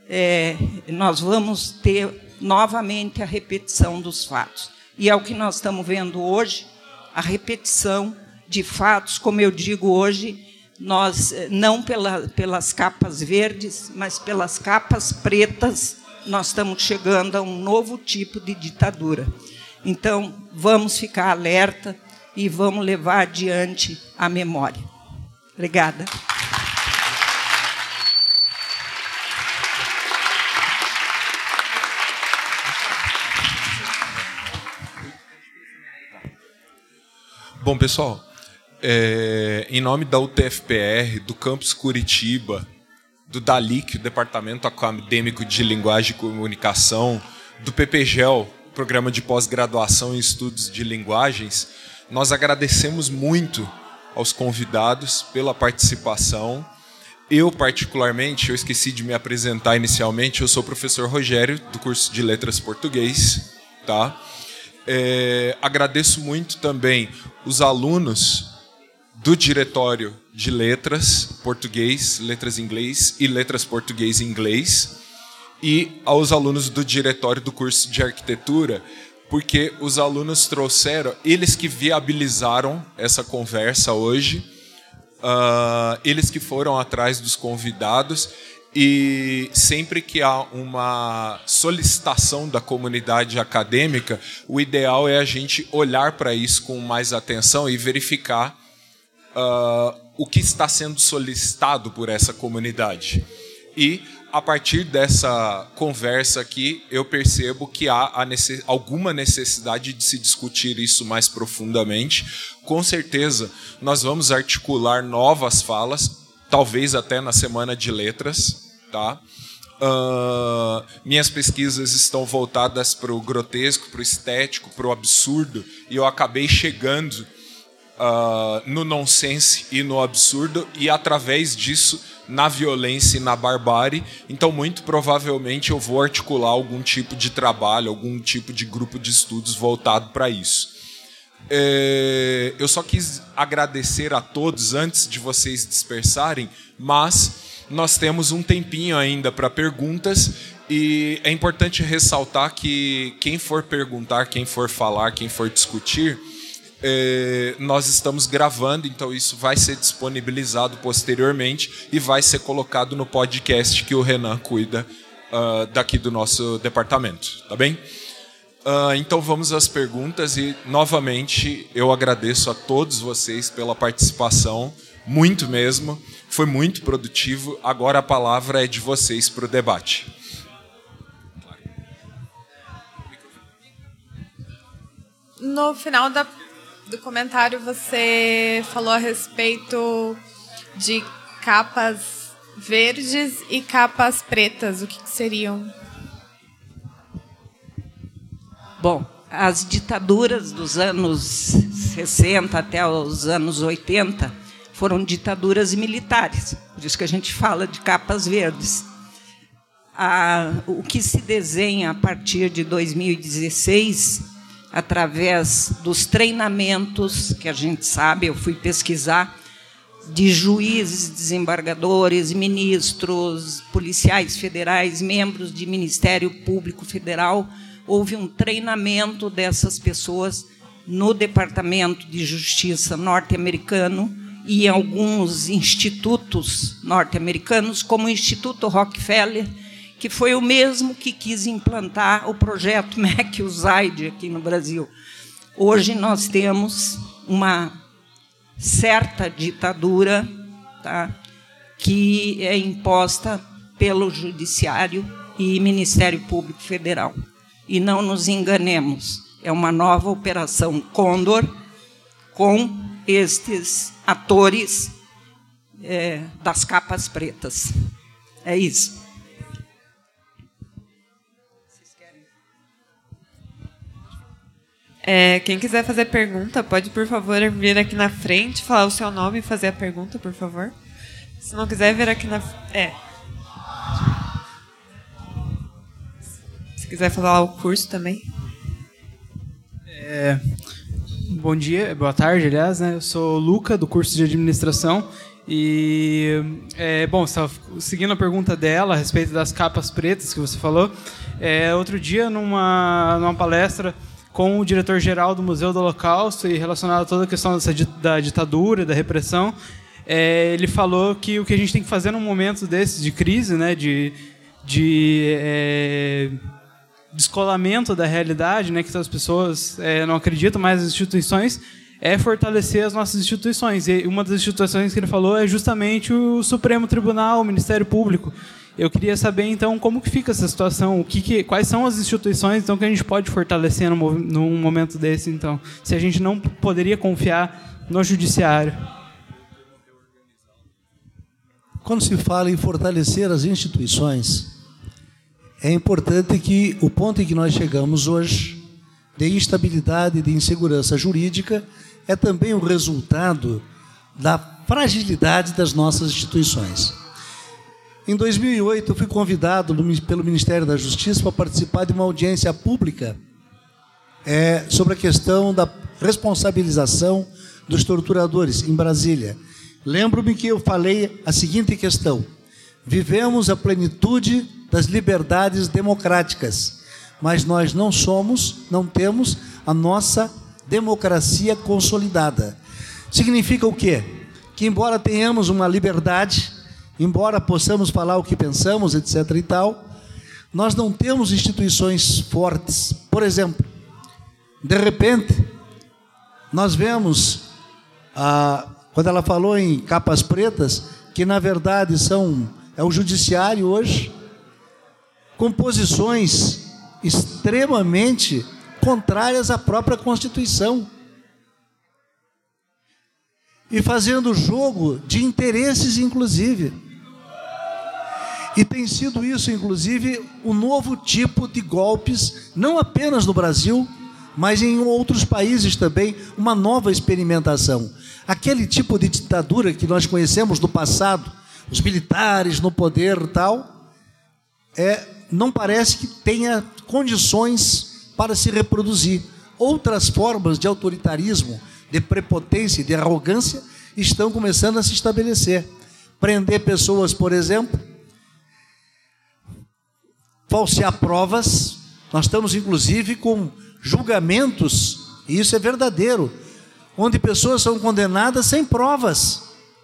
é, nós vamos ter novamente a repetição dos fatos. E é o que nós estamos vendo hoje, a repetição de fatos, como eu digo hoje, nós, não pela, pelas capas verdes, mas pelas capas pretas, nós estamos chegando a um novo tipo de ditadura. Então, vamos ficar alerta e vamos levar adiante a memória. Obrigada. Bom, pessoal, é, em nome da U T F P R, do Campus Curitiba, do DALIC, o Departamento Acadêmico de Linguagem e Comunicação, do P P G E L, Programa de Pós-Graduação em Estudos de Linguagens, nós agradecemos muito aos convidados pela participação. Eu, particularmente, eu esqueci de me apresentar inicialmente, eu sou o professor Rogério, do curso de Letras Português, tá? É, agradeço muito também os alunos do Diretório de Letras Português, Letras Inglês e Letras Português e Inglês, e aos alunos do Diretório do curso de Arquitetura, porque os alunos trouxeram, eles que viabilizaram essa conversa hoje, uh, eles que foram atrás dos convidados. E sempre que há uma solicitação da comunidade acadêmica, o ideal é a gente olhar para isso com mais atenção e verificar uh, o que está sendo solicitado por essa comunidade. E, a partir dessa conversa aqui, eu percebo que há a necess... alguma necessidade de se discutir isso mais profundamente. Com certeza, nós vamos articular novas falas, talvez até na Semana de Letras, tá? Uh, minhas pesquisas estão voltadas para o grotesco, para o estético, para o absurdo, e eu acabei chegando uh, no nonsense e no absurdo, e através disso, na violência e na barbárie. Então, muito provavelmente, eu vou articular algum tipo de trabalho, algum tipo de grupo de estudos voltado para isso. É, eu só quis agradecer a todos antes de vocês dispersarem, mas nós temos um tempinho ainda para perguntas E é importante ressaltar que quem for perguntar, quem for falar, quem for discutir, é, nós estamos gravando, então isso vai ser disponibilizado posteriormente e vai ser colocado no podcast que o Renan cuida uh, daqui do nosso departamento, tá bem? Uh, então vamos às perguntas e, novamente, eu agradeço a todos vocês pela participação, muito mesmo, foi muito produtivo. Agora a palavra é de vocês para o debate. No final da, do comentário, você falou a respeito de capas verdes e capas pretas. O que, que seriam? Bom, as ditaduras dos anos sessenta até os anos oitenta foram ditaduras militares, por isso que a gente fala de capas verdes. A, o que se desenha a partir de dois mil e dezesseis, através dos treinamentos que a gente sabe, eu fui pesquisar, de juízes, desembargadores, ministros, policiais federais, membros de Ministério Público Federal, houve um treinamento dessas pessoas no Departamento de Justiça norte-americano e em alguns institutos norte-americanos, como o Instituto Rockefeller, que foi o mesmo que quis implantar o projeto M E C U S A I D aqui no Brasil. Hoje nós temos uma certa ditadura, tá, que é imposta pelo Judiciário e Ministério Público Federal. E não nos enganemos, é uma nova Operação Condor com estes atores é, das capas pretas. É isso. É, quem quiser fazer pergunta, pode, por favor, vir aqui na frente, falar o seu nome e fazer a pergunta, por favor. Se não quiser, vir aqui na... É. Se quiser falar o curso também. É, bom dia, boa tarde, aliás, né? Eu sou o Luca, do curso de administração. E, é, bom, estava seguindo a pergunta dela a respeito das capas pretas que você falou. É, outro dia, numa, numa palestra com o diretor-geral do Museu do Holocausto e relacionado a toda a questão dessa, da ditadura, da repressão, é, ele falou que o que a gente tem que fazer num momento desse de crise, né, de, de é, descolamento da realidade, né, que as pessoas é, não acreditam mais nas instituições, é fortalecer as nossas instituições. E uma das instituições que ele falou é justamente o Supremo Tribunal, o Ministério Público. Eu queria saber, então, como que fica essa situação, o que que, quais são as instituições então, que a gente pode fortalecer num, num momento desse, então, se a gente não poderia confiar no judiciário. Quando se fala em fortalecer as instituições, é importante que o ponto em que nós chegamos hoje, de instabilidade e de insegurança jurídica, é também o resultado da fragilidade das nossas instituições. Em dois mil e oito, eu fui convidado pelo Ministério da Justiça para participar de uma audiência pública é, sobre a questão da responsabilização dos torturadores em Brasília. Lembro-me que eu falei a seguinte questão: vivemos a plenitude das liberdades democráticas, mas nós não somos, não temos a nossa democracia consolidada. Significa o quê? Que, embora tenhamos uma liberdade, embora possamos falar o que pensamos, etc e tal, nós não temos instituições fortes. Por exemplo, de repente, nós vemos, ah, quando ela falou em capas pretas, que na verdade são, é o judiciário hoje, com posições extremamente contrárias à própria Constituição e fazendo jogo de interesses, inclusive. E tem sido isso, inclusive, um novo tipo de golpes, não apenas no Brasil, mas em outros países também, uma nova experimentação. Aquele tipo de ditadura que nós conhecemos no passado, os militares no poder e tal, é, não parece que tenha condições para se reproduzir. Outras formas de autoritarismo, de prepotência e de arrogância estão começando a se estabelecer. Prender pessoas, por exemplo, falsear provas. Nós estamos, inclusive, com julgamentos, e isso é verdadeiro, onde pessoas são condenadas sem provas.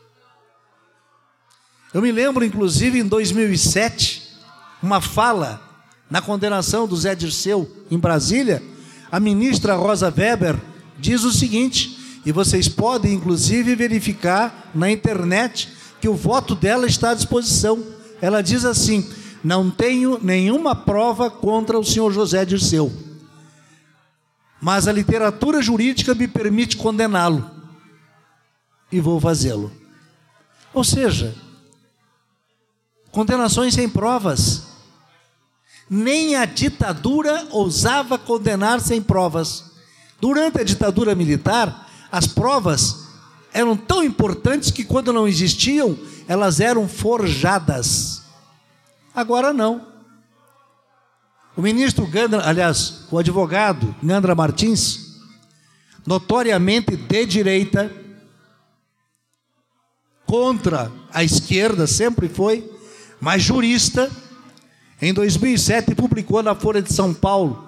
Eu me lembro, inclusive, em dois mil e sete, uma fala na condenação do Zé Dirceu em Brasília. A ministra Rosa Weber diz o seguinte, e vocês podem, inclusive, verificar na internet que o voto dela está à disposição. Ela diz assim: não tenho nenhuma prova contra o senhor José Dirceu, mas a literatura jurídica me permite condená-lo, e vou fazê-lo. Ou seja, condenações sem provas. Nem a ditadura ousava condenar sem provas. Durante a ditadura militar, as provas eram tão importantes que, quando não existiam, elas eram forjadas. Agora não. O ministro Gandra, aliás, o advogado Gandra Martins, notoriamente de direita, contra a esquerda, sempre foi, mas jurista, em dois mil e sete publicou na Folha de São Paulo,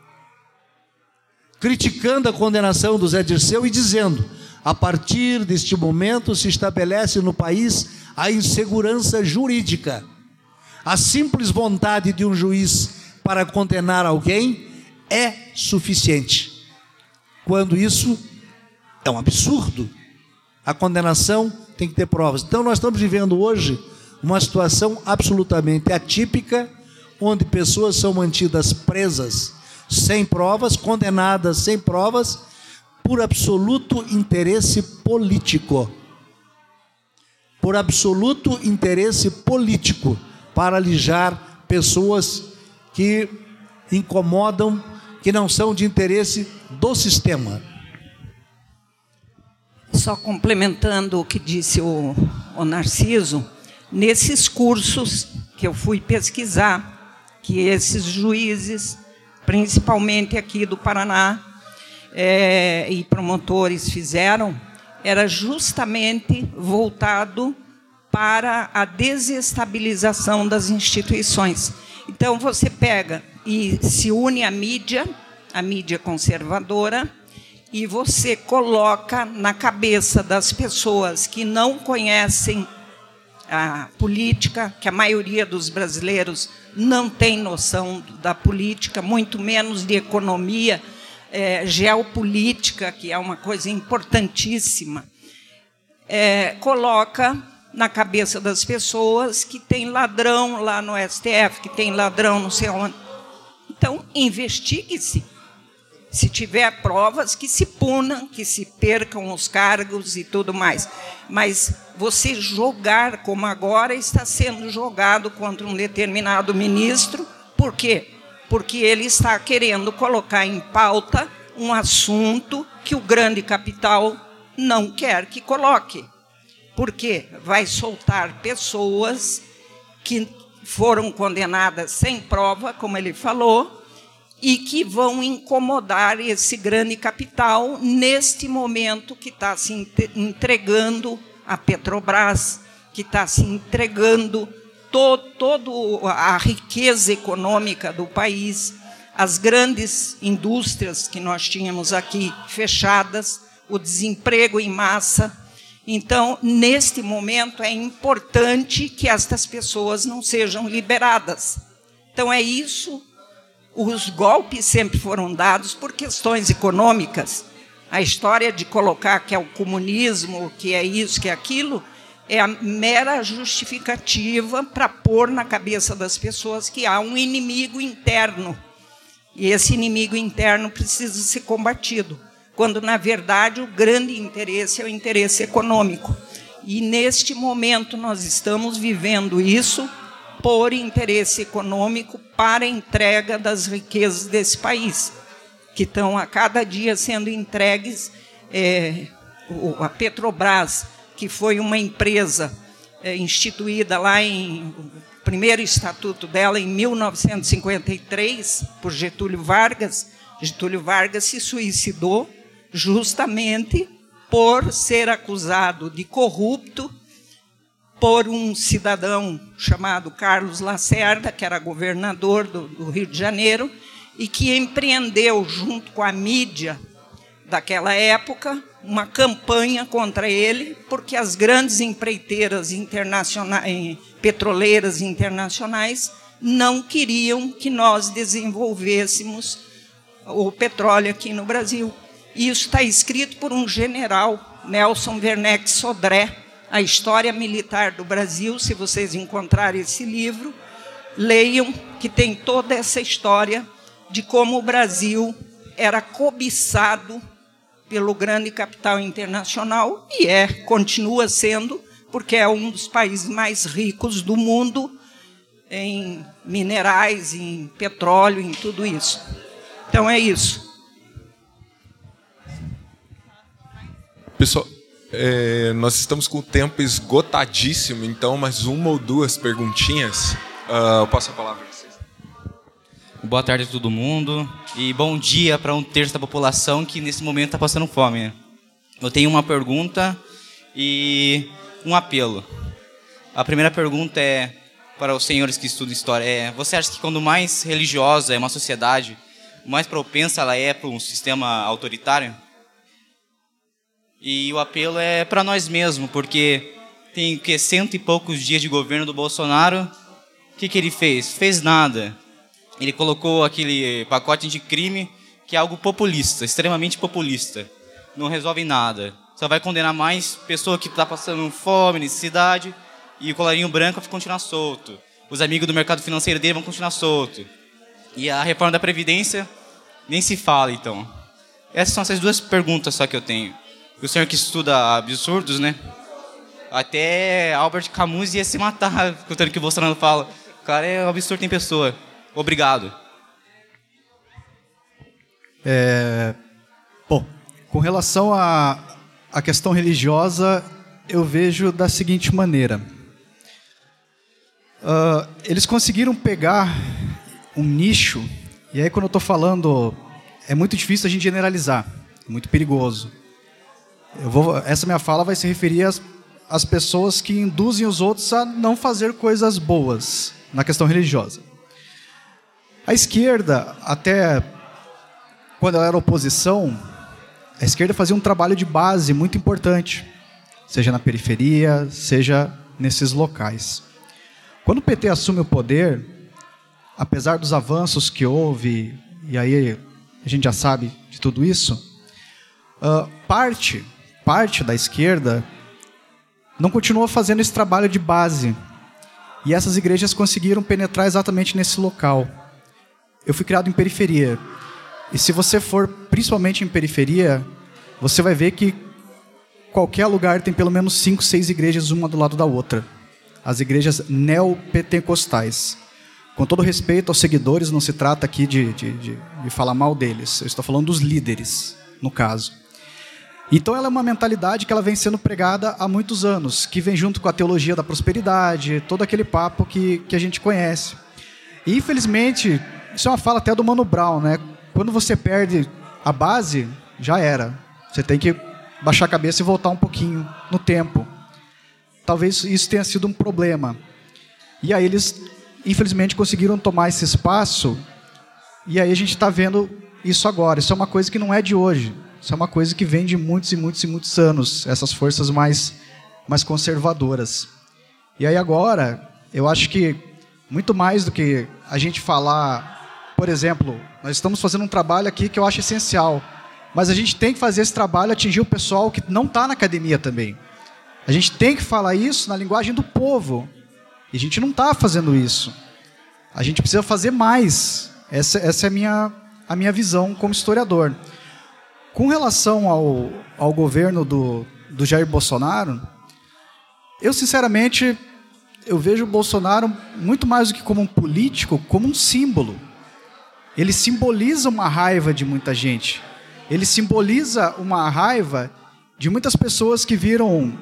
criticando a condenação do Zé Dirceu e dizendo: a partir deste momento se estabelece no país a insegurança jurídica. A simples vontade de um juiz para condenar alguém é suficiente, quando isso é um absurdo. A condenação tem que ter provas. Então nós estamos vivendo hoje uma situação absolutamente atípica, onde pessoas são mantidas presas sem provas, condenadas sem provas, por absoluto interesse político. Por absoluto interesse político, para alijar pessoas que incomodam, que não são de interesse do sistema. Só complementando o que disse o, o Narciso, nesses cursos que eu fui pesquisar, que esses juízes, principalmente aqui do Paraná, é, e promotores fizeram, era justamente voltado para a desestabilização das instituições. Então, você pega e se une à mídia, a mídia conservadora, e você coloca na cabeça das pessoas que não conhecem a política, que a maioria dos brasileiros não tem noção da política, muito menos de economia, é, geopolítica, que é uma coisa importantíssima, é, coloca na cabeça das pessoas que tem ladrão lá no S T F, que tem ladrão não sei onde. Então, investigue-se. Se tiver provas, que se punam, que se percam os cargos e tudo mais. Mas você jogar, como agora está sendo jogado contra um determinado ministro, por quê? Porque ele está querendo colocar em pauta um assunto que o grande capital não quer que coloque. Por quê? Vai soltar pessoas que foram condenadas sem prova, como ele falou, e que vão incomodar esse grande capital neste momento que está se entregando a Petrobras, que está se entregando toda todo a riqueza econômica do país, as grandes indústrias que nós tínhamos aqui fechadas, o desemprego em massa. Então, neste momento, é importante que estas pessoas não sejam liberadas. Então, é isso. Os golpes sempre foram dados por questões econômicas. A história de colocar que é o comunismo, que é isso, que é aquilo, é a mera justificativa para pôr na cabeça das pessoas que há um inimigo interno. E esse inimigo interno precisa ser combatido, quando, na verdade, o grande interesse é o interesse econômico. E, neste momento, nós estamos vivendo isso por interesse econômico, para a entrega das riquezas desse país, que estão a cada dia sendo entregues. É, a Petrobras, que foi uma empresa é, instituída lá em... o primeiro estatuto dela em mil novecentos e cinquenta e três, por Getúlio Vargas. Getúlio Vargas se suicidou justamente por ser acusado de corrupto, por um cidadão chamado Carlos Lacerda, que era governador do, do Rio de Janeiro, e que empreendeu, junto com a mídia daquela época, uma campanha contra ele, porque as grandes empreiteiras internacionais, petroleiras internacionais não queriam que nós desenvolvêssemos o petróleo aqui no Brasil. E isso está escrito por um general, Nelson Werneck Sodré, A História Militar do Brasil. Se vocês encontrarem esse livro, leiam, que tem toda essa história de como o Brasil era cobiçado pelo grande capital internacional, e é, continua sendo, porque é um dos países mais ricos do mundo em minerais, em petróleo, em tudo isso. Então é isso. Pessoal, é, nós estamos com o tempo esgotadíssimo, então mais uma ou duas perguntinhas. Uh, eu passo a palavra a vocês. Boa tarde a todo mundo e bom dia para um terço da população que nesse momento está passando fome. Eu tenho uma pergunta e um apelo. A primeira pergunta é para os senhores que estudam história. É, você acha que quando mais religiosa é uma sociedade, mais propensa ela é para um sistema autoritário? E o apelo é para nós mesmos, porque tem que cento e poucos dias de governo do Bolsonaro. O que, que ele fez? Fez nada. Ele colocou aquele pacote de crime que é algo populista, extremamente populista. Não resolve nada. Só vai condenar mais pessoa que está passando fome, necessidade, e o colarinho branco vai continuar solto. Os amigos do mercado financeiro dele vão continuar solto. E a reforma da Previdência nem se fala, então. Essas são essas duas perguntas só que eu tenho. O senhor que estuda absurdos, né? Até Albert Camus ia se matar, escutando o que o Bolsonaro fala. O cara é um absurdo em pessoa. Obrigado. É, bom, com relação à, à questão religiosa, eu vejo da seguinte maneira. Uh, eles conseguiram pegar um nicho, e aí quando eu estou falando, é muito difícil a gente generalizar, é muito perigoso. Eu vou, essa minha fala vai se referir às, às pessoas que induzem os outros a não fazer coisas boas na questão religiosa. A esquerda, até quando ela era oposição, a esquerda fazia um trabalho de base muito importante, seja na periferia, seja nesses locais. Quando o P T assume o poder, apesar dos avanços que houve, e aí a gente já sabe de tudo isso, uh, parte, parte da esquerda não continuou fazendo esse trabalho de base. E essas igrejas conseguiram penetrar exatamente nesse local. Eu fui criado em periferia. E se você for principalmente em periferia, você vai ver que qualquer lugar tem pelo menos cinco, seis igrejas, uma do lado da outra. As igrejas neopentecostais. Com todo respeito aos seguidores, não se trata aqui de, de, de, de falar mal deles. Eu estou falando dos líderes, no caso. Então ela é uma mentalidade que ela vem sendo pregada há muitos anos, que vem junto com a teologia da prosperidade, todo aquele papo que, que a gente conhece. E, infelizmente, isso é uma fala até do Mano Brown, né? Quando você perde a base, já era. Você tem que baixar a cabeça e voltar um pouquinho no tempo. Talvez isso tenha sido um problema. E aí eles, infelizmente, conseguiram tomar esse espaço, e aí a gente está vendo isso agora. Isso é uma coisa que não é de hoje. Isso é uma coisa que vem de muitos e muitos e muitos anos, essas forças mais, mais conservadoras. E aí agora, eu acho que muito mais do que a gente falar, por exemplo, nós estamos fazendo um trabalho aqui que eu acho essencial, mas a gente tem que fazer esse trabalho atingir o pessoal que não está na academia também. A gente tem que falar isso na linguagem do povo, e a gente não está fazendo isso. A gente precisa fazer mais. Essa, essa é a minha, a minha visão como historiador. Com relação ao, ao governo do, do Jair Bolsonaro, eu, sinceramente, eu vejo o Bolsonaro muito mais do que como um político, como um símbolo. Ele simboliza uma raiva de muita gente. Ele simboliza uma raiva de muitas pessoas que viram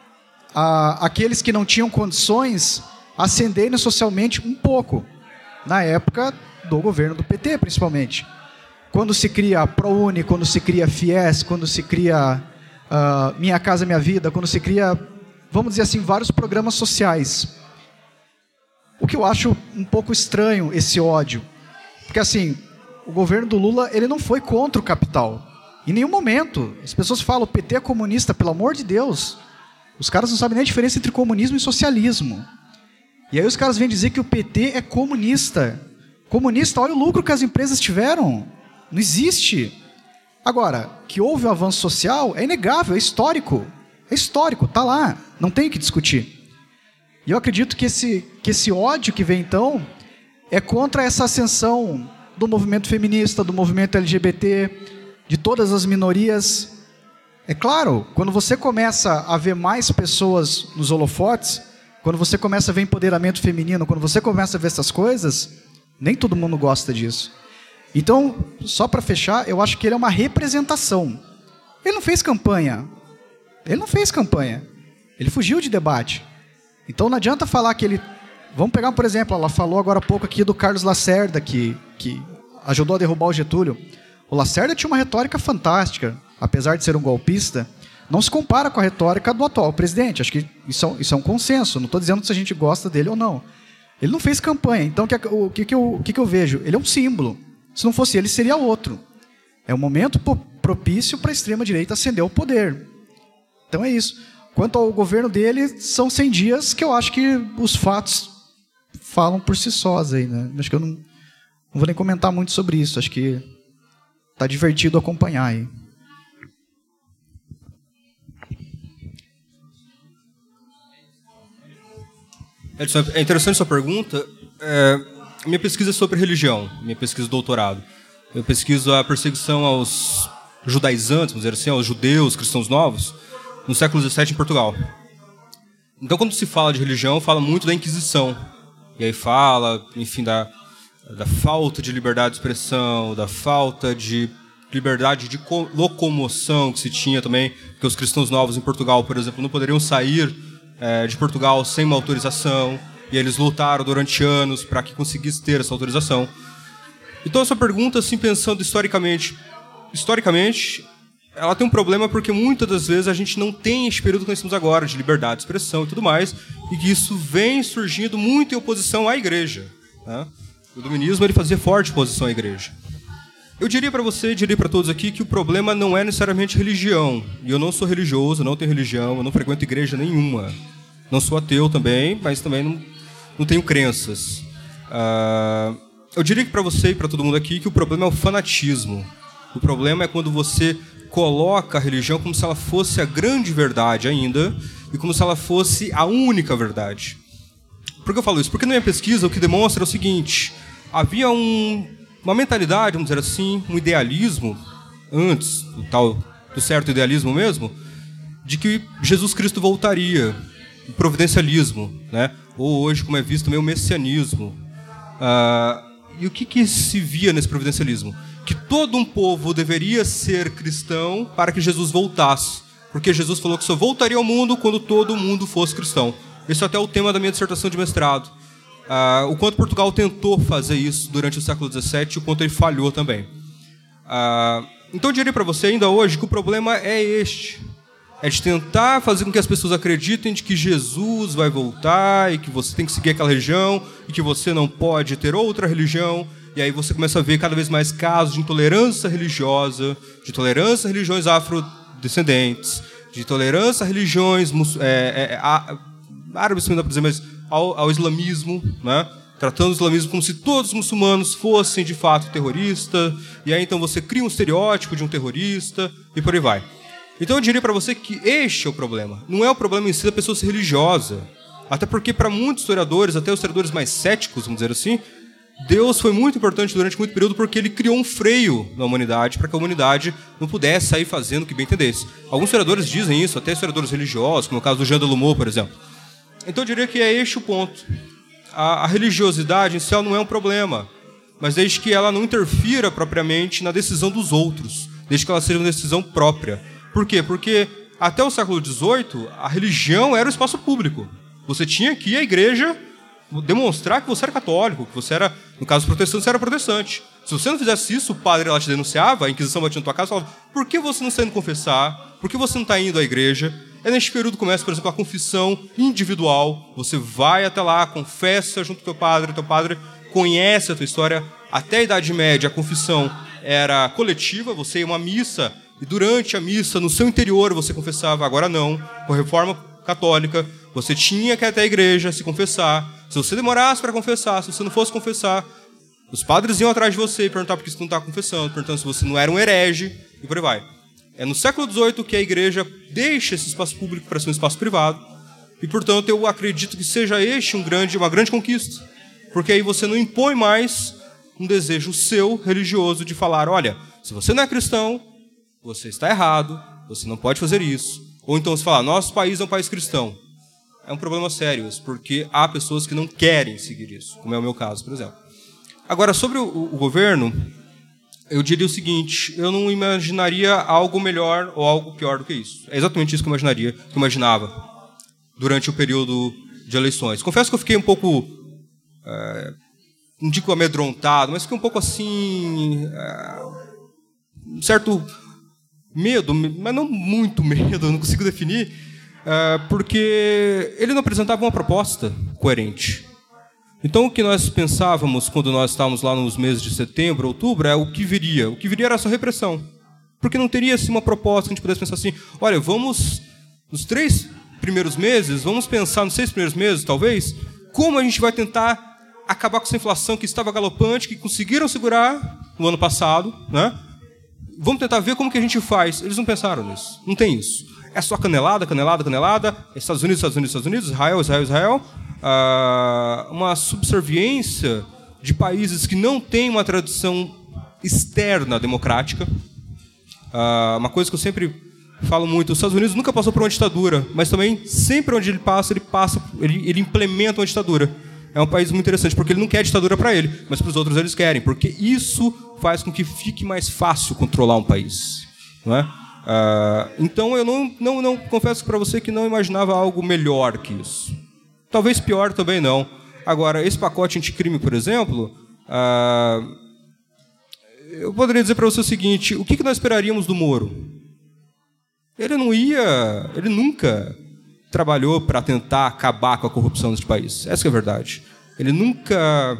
a, aqueles que não tinham condições ascenderem socialmente um pouco, na época do governo do P T, principalmente. Quando se cria a ProUni, quando se cria a Fies, quando se cria uh, Minha Casa Minha Vida, quando se cria vamos dizer assim, vários programas sociais. O que eu acho um pouco estranho, esse ódio. Porque, assim, o governo do Lula, ele não foi contra o capital. Em nenhum momento. As pessoas falam, o P T é comunista, pelo amor de Deus. Os caras não sabem nem a diferença entre comunismo e socialismo. E aí os caras vêm dizer que o P T é comunista. Comunista, olha o lucro que as empresas tiveram. Não existe. Agora, que houve um avanço social, é inegável, é histórico. É histórico, está lá. Não tem o que discutir. E eu acredito que esse, que esse ódio que vem, então, é contra essa ascensão do movimento feminista, do movimento L G B T, de todas as minorias. É claro, quando você começa a ver mais pessoas nos holofotes, quando você começa a ver empoderamento feminino, quando você começa a ver essas coisas, nem todo mundo gosta disso. Então, só para fechar, eu acho que ele é uma representação. Ele não fez campanha. Ele não fez campanha. Ele fugiu de debate. Então não adianta falar que ele... Vamos pegar, por exemplo, ela falou agora há pouco aqui do Carlos Lacerda, que, que ajudou a derrubar o Getúlio. O Lacerda tinha uma retórica fantástica, apesar de ser um golpista, não se compara com a retórica do atual presidente. Acho que isso é, isso é um consenso, não estou dizendo se a gente gosta dele ou não. Ele não fez campanha, então o que, que, eu, o que, que eu vejo? Ele é um símbolo. Se não fosse ele, seria outro. É um momento propício para a extrema-direita ascender ao poder. Então é isso. Quanto ao governo dele, são cem dias que eu acho que os fatos falam por si sós aí, né? Acho que eu não, não vou nem comentar muito sobre isso. Acho que tá divertido acompanhar aí. Edson, é interessante sua pergunta. É, minha pesquisa é sobre religião, minha pesquisa de doutorado. Eu pesquiso a perseguição aos judaizantes, vamos dizer assim, aos judeus, cristãos novos, no século dezessete em Portugal. Então, quando se fala de religião, fala muito da Inquisição. E aí fala, enfim, da, da falta de liberdade de expressão, da falta de liberdade de locomoção que se tinha também, porque os cristãos novos em Portugal, por exemplo, não poderiam sair é, de Portugal sem uma autorização, e eles lutaram durante anos para que conseguisse ter essa autorização. Então, essa pergunta, assim, pensando historicamente, historicamente, ela tem um problema porque muitas das vezes a gente não tem esse período que nós temos agora, de liberdade de expressão e tudo mais, e que isso vem surgindo muito em oposição à igreja. Né? O iluminismo ele fazia forte oposição à igreja. Eu diria para você, diria para todos aqui, que o problema não é necessariamente religião. E eu não sou religioso, não tenho religião, eu não frequento igreja nenhuma. Não sou ateu também, mas também não, não tenho crenças. Uh, eu diria que para você e para todo mundo aqui que o problema é o fanatismo. O problema é quando você coloca a religião como se ela fosse a grande verdade ainda e como se ela fosse a única verdade. Por que eu falo isso? Porque na minha pesquisa o que demonstra é o seguinte: havia um, uma mentalidade, vamos dizer assim, um idealismo, antes do tal do certo idealismo mesmo, de que Jesus Cristo voltaria, o providencialismo, né? Ou hoje, como é visto também, o messianismo. Ah, e o que, que se via nesse providencialismo? Que todo um povo deveria ser cristão para que Jesus voltasse. Porque Jesus falou que só voltaria ao mundo quando todo mundo fosse cristão. Esse é até o tema da minha dissertação de mestrado. Ah, o quanto Portugal tentou fazer isso durante o século dezessete e o quanto ele falhou também. Ah, então eu diria para você ainda hoje que o problema é este. É de tentar fazer com que as pessoas acreditem de que Jesus vai voltar e que você tem que seguir aquela religião e que você não pode ter outra religião. E aí você começa a ver cada vez mais casos de intolerância religiosa, de intolerância a religiões afrodescendentes, de intolerância a religiões é, é, a, árabes, por exemplo, mas ao, ao islamismo, né? Tratando o islamismo como se todos os muçulmanos fossem de fato terroristas. E aí então você cria um estereótipo de um terrorista e por aí vai. Então eu diria para você que este é o problema. Não é o problema em si da pessoa ser religiosa. Até porque para muitos historiadores, até os historiadores mais céticos, vamos dizer assim, Deus foi muito importante durante muito período porque ele criou um freio na humanidade para que a humanidade não pudesse sair fazendo o que bem entendesse. Alguns historiadores dizem isso, até historiadores religiosos, como o caso do Jean Delumeau, por exemplo. Então eu diria que é este o ponto. A, a religiosidade em si não é um problema, mas desde que ela não interfira propriamente na decisão dos outros, desde que ela seja uma decisão própria. Por quê? Porque até o século dezoito, a religião era o espaço público. Você tinha que ir à igreja demonstrar que você era católico, que você era, no caso protestante, você era protestante. Se você não fizesse isso, o padre lá te denunciava, a Inquisição batia na tua casa e falava: por que você não está indo confessar? Por que você não está indo à igreja? É neste período que começa, por exemplo, a confissão individual. Você vai até lá, confessa junto com o teu padre, o teu padre conhece a tua história. Até a Idade Média, a confissão era coletiva, você ia a uma missa, e durante a missa, no seu interior, você confessava. Agora não, com a Reforma Católica, você tinha que ir até a igreja se confessar. Se você demorasse para confessar, se você não fosse confessar, os padres iam atrás de você e perguntar por que você não está confessando, perguntando se você não era um herege, e por aí vai. É no século dezoito que a igreja deixa esse espaço público para ser um espaço privado, e, portanto, eu acredito que seja este um grande, uma grande conquista, porque aí você não impõe mais um desejo seu, religioso, de falar, olha, se você não é cristão, você está errado, você não pode fazer isso. Ou então você fala, nosso país é um país cristão. É um problema sério isso, porque há pessoas que não querem seguir isso, como é o meu caso, por exemplo. Agora, sobre o, o governo, eu diria o seguinte, eu não imaginaria algo melhor ou algo pior do que isso. É exatamente isso que eu imaginaria, que eu imaginava durante o período de eleições. Confesso que eu fiquei um pouco, é, não digo amedrontado, mas fiquei um pouco assim, é, um certo medo, mas não muito medo, eu não consigo definir, é, porque ele não apresentava uma proposta coerente. Então, o que nós pensávamos quando nós estávamos lá nos meses de setembro, outubro, é o que viria. O que viria era só repressão. Porque não teria assim, uma proposta que a gente pudesse pensar assim, olha, vamos, nos três primeiros meses, vamos pensar, nos seis primeiros meses, talvez, como a gente vai tentar acabar com essa inflação que estava galopante, que conseguiram segurar no ano passado, né? Vamos tentar ver como que a gente faz. Eles não pensaram nisso. Não tem isso. É só canelada, canelada, canelada. Estados Unidos, Estados Unidos, Estados Unidos. Israel, Israel, Israel. Ah, uma subserviência de países que não têm uma tradição externa democrática. Ah, uma coisa que eu sempre falo muito. Os Estados Unidos nunca passou por uma ditadura. Mas também, sempre onde ele passa, ele, passa, ele, ele implementa uma ditadura. É um país muito interessante, porque ele não quer ditadura para ele, mas para os outros eles querem, porque isso faz com que fique mais fácil controlar um país. Não é? Ah, então, eu não, não, não confesso para você que não imaginava algo melhor que isso. Talvez pior também não. Agora, esse pacote anticrime, por exemplo, ah, eu poderia dizer para você o seguinte, o que, que nós esperaríamos do Moro? Ele não ia, ele nunca trabalhou para tentar acabar com a corrupção neste país. Essa que é a verdade. Ele nunca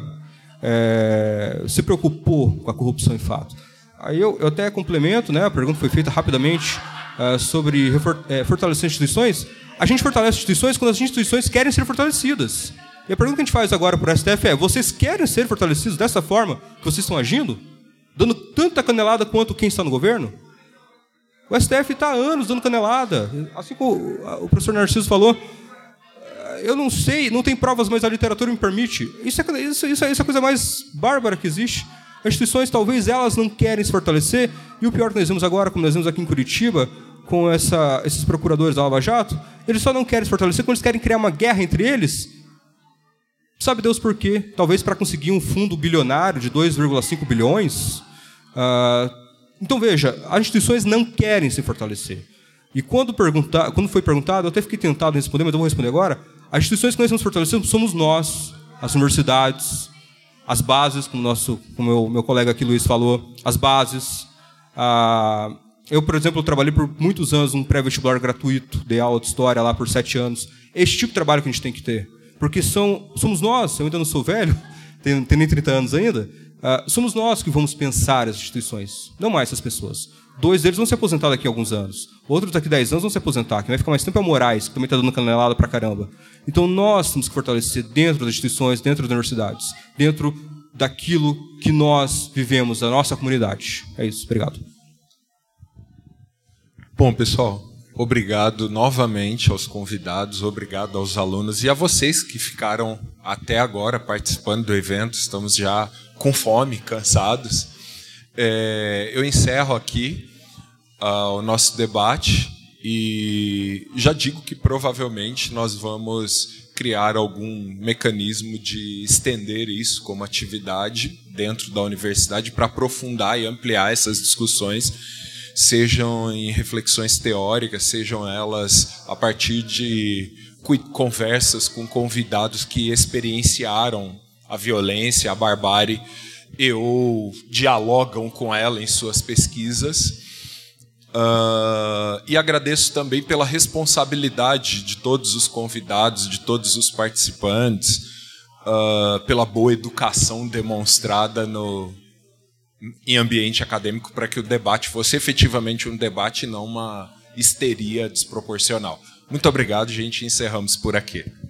é, se preocupou com a corrupção em fato. Aí eu, eu até complemento, né, a pergunta foi feita rapidamente uh, sobre refor é, fortalecer instituições. A gente fortalece instituições quando as instituições querem ser fortalecidas. E a pergunta que a gente faz agora para o S T F é, vocês querem ser fortalecidos dessa forma que vocês estão agindo? Dando tanta canelada quanto quem está no governo? O S T F está há anos dando canelada. Assim como o professor Narciso falou, eu não sei, não tem provas, mas a literatura me permite. Isso é, isso, isso é a coisa mais bárbara que existe. As instituições, talvez, elas não querem se fortalecer. E o pior que nós vemos agora, como nós vemos aqui em Curitiba, com essa, esses procuradores da Lava Jato, eles só não querem se fortalecer quando eles querem criar uma guerra entre eles. Sabe Deus por quê? Talvez para conseguir um fundo bilionário de dois vírgula cinco bilhões. Uh, Então, veja, as instituições não querem se fortalecer. E quando, perguntar, quando foi perguntado, eu até fiquei tentado em responder, mas eu vou responder agora. As instituições que nós temos fortalecido somos nós, as universidades, as bases, como o como meu, meu colega aqui, Luiz, falou, as bases. Ah, eu, por exemplo, trabalhei por muitos anos num pré-vestibular gratuito, dei aula de história lá por sete anos. Esse tipo de trabalho que a gente tem que ter. Porque são, somos nós, eu ainda não sou velho, tenho, tenho nem trinta anos ainda, Uh, somos nós que vamos pensar as instituições, não mais essas pessoas. Dois deles vão se aposentar daqui a alguns anos. Outros daqui a dez anos vão se aposentar. Quem vai ficar mais tempo é o Moraes, que também está dando canelada pra caramba. Então nós temos que fortalecer dentro das instituições, dentro das universidades, dentro daquilo que nós vivemos, da nossa comunidade. É isso. Obrigado. Bom, pessoal, obrigado novamente aos convidados, obrigado aos alunos e a vocês que ficaram até agora participando do evento. Estamos já com fome, cansados. É, eu encerro aqui uh, o nosso debate e já digo que provavelmente nós vamos criar algum mecanismo de estender isso como atividade dentro da universidade para aprofundar e ampliar essas discussões, sejam em reflexões teóricas, sejam elas a partir de conversas com convidados que experienciaram a violência, a barbárie, e ou dialogam com ela em suas pesquisas. Uh, e agradeço também pela responsabilidade de todos os convidados, de todos os participantes, uh, pela boa educação demonstrada no, em ambiente acadêmico para que o debate fosse efetivamente um debate e não uma histeria desproporcional. Muito obrigado, gente. Encerramos por aqui.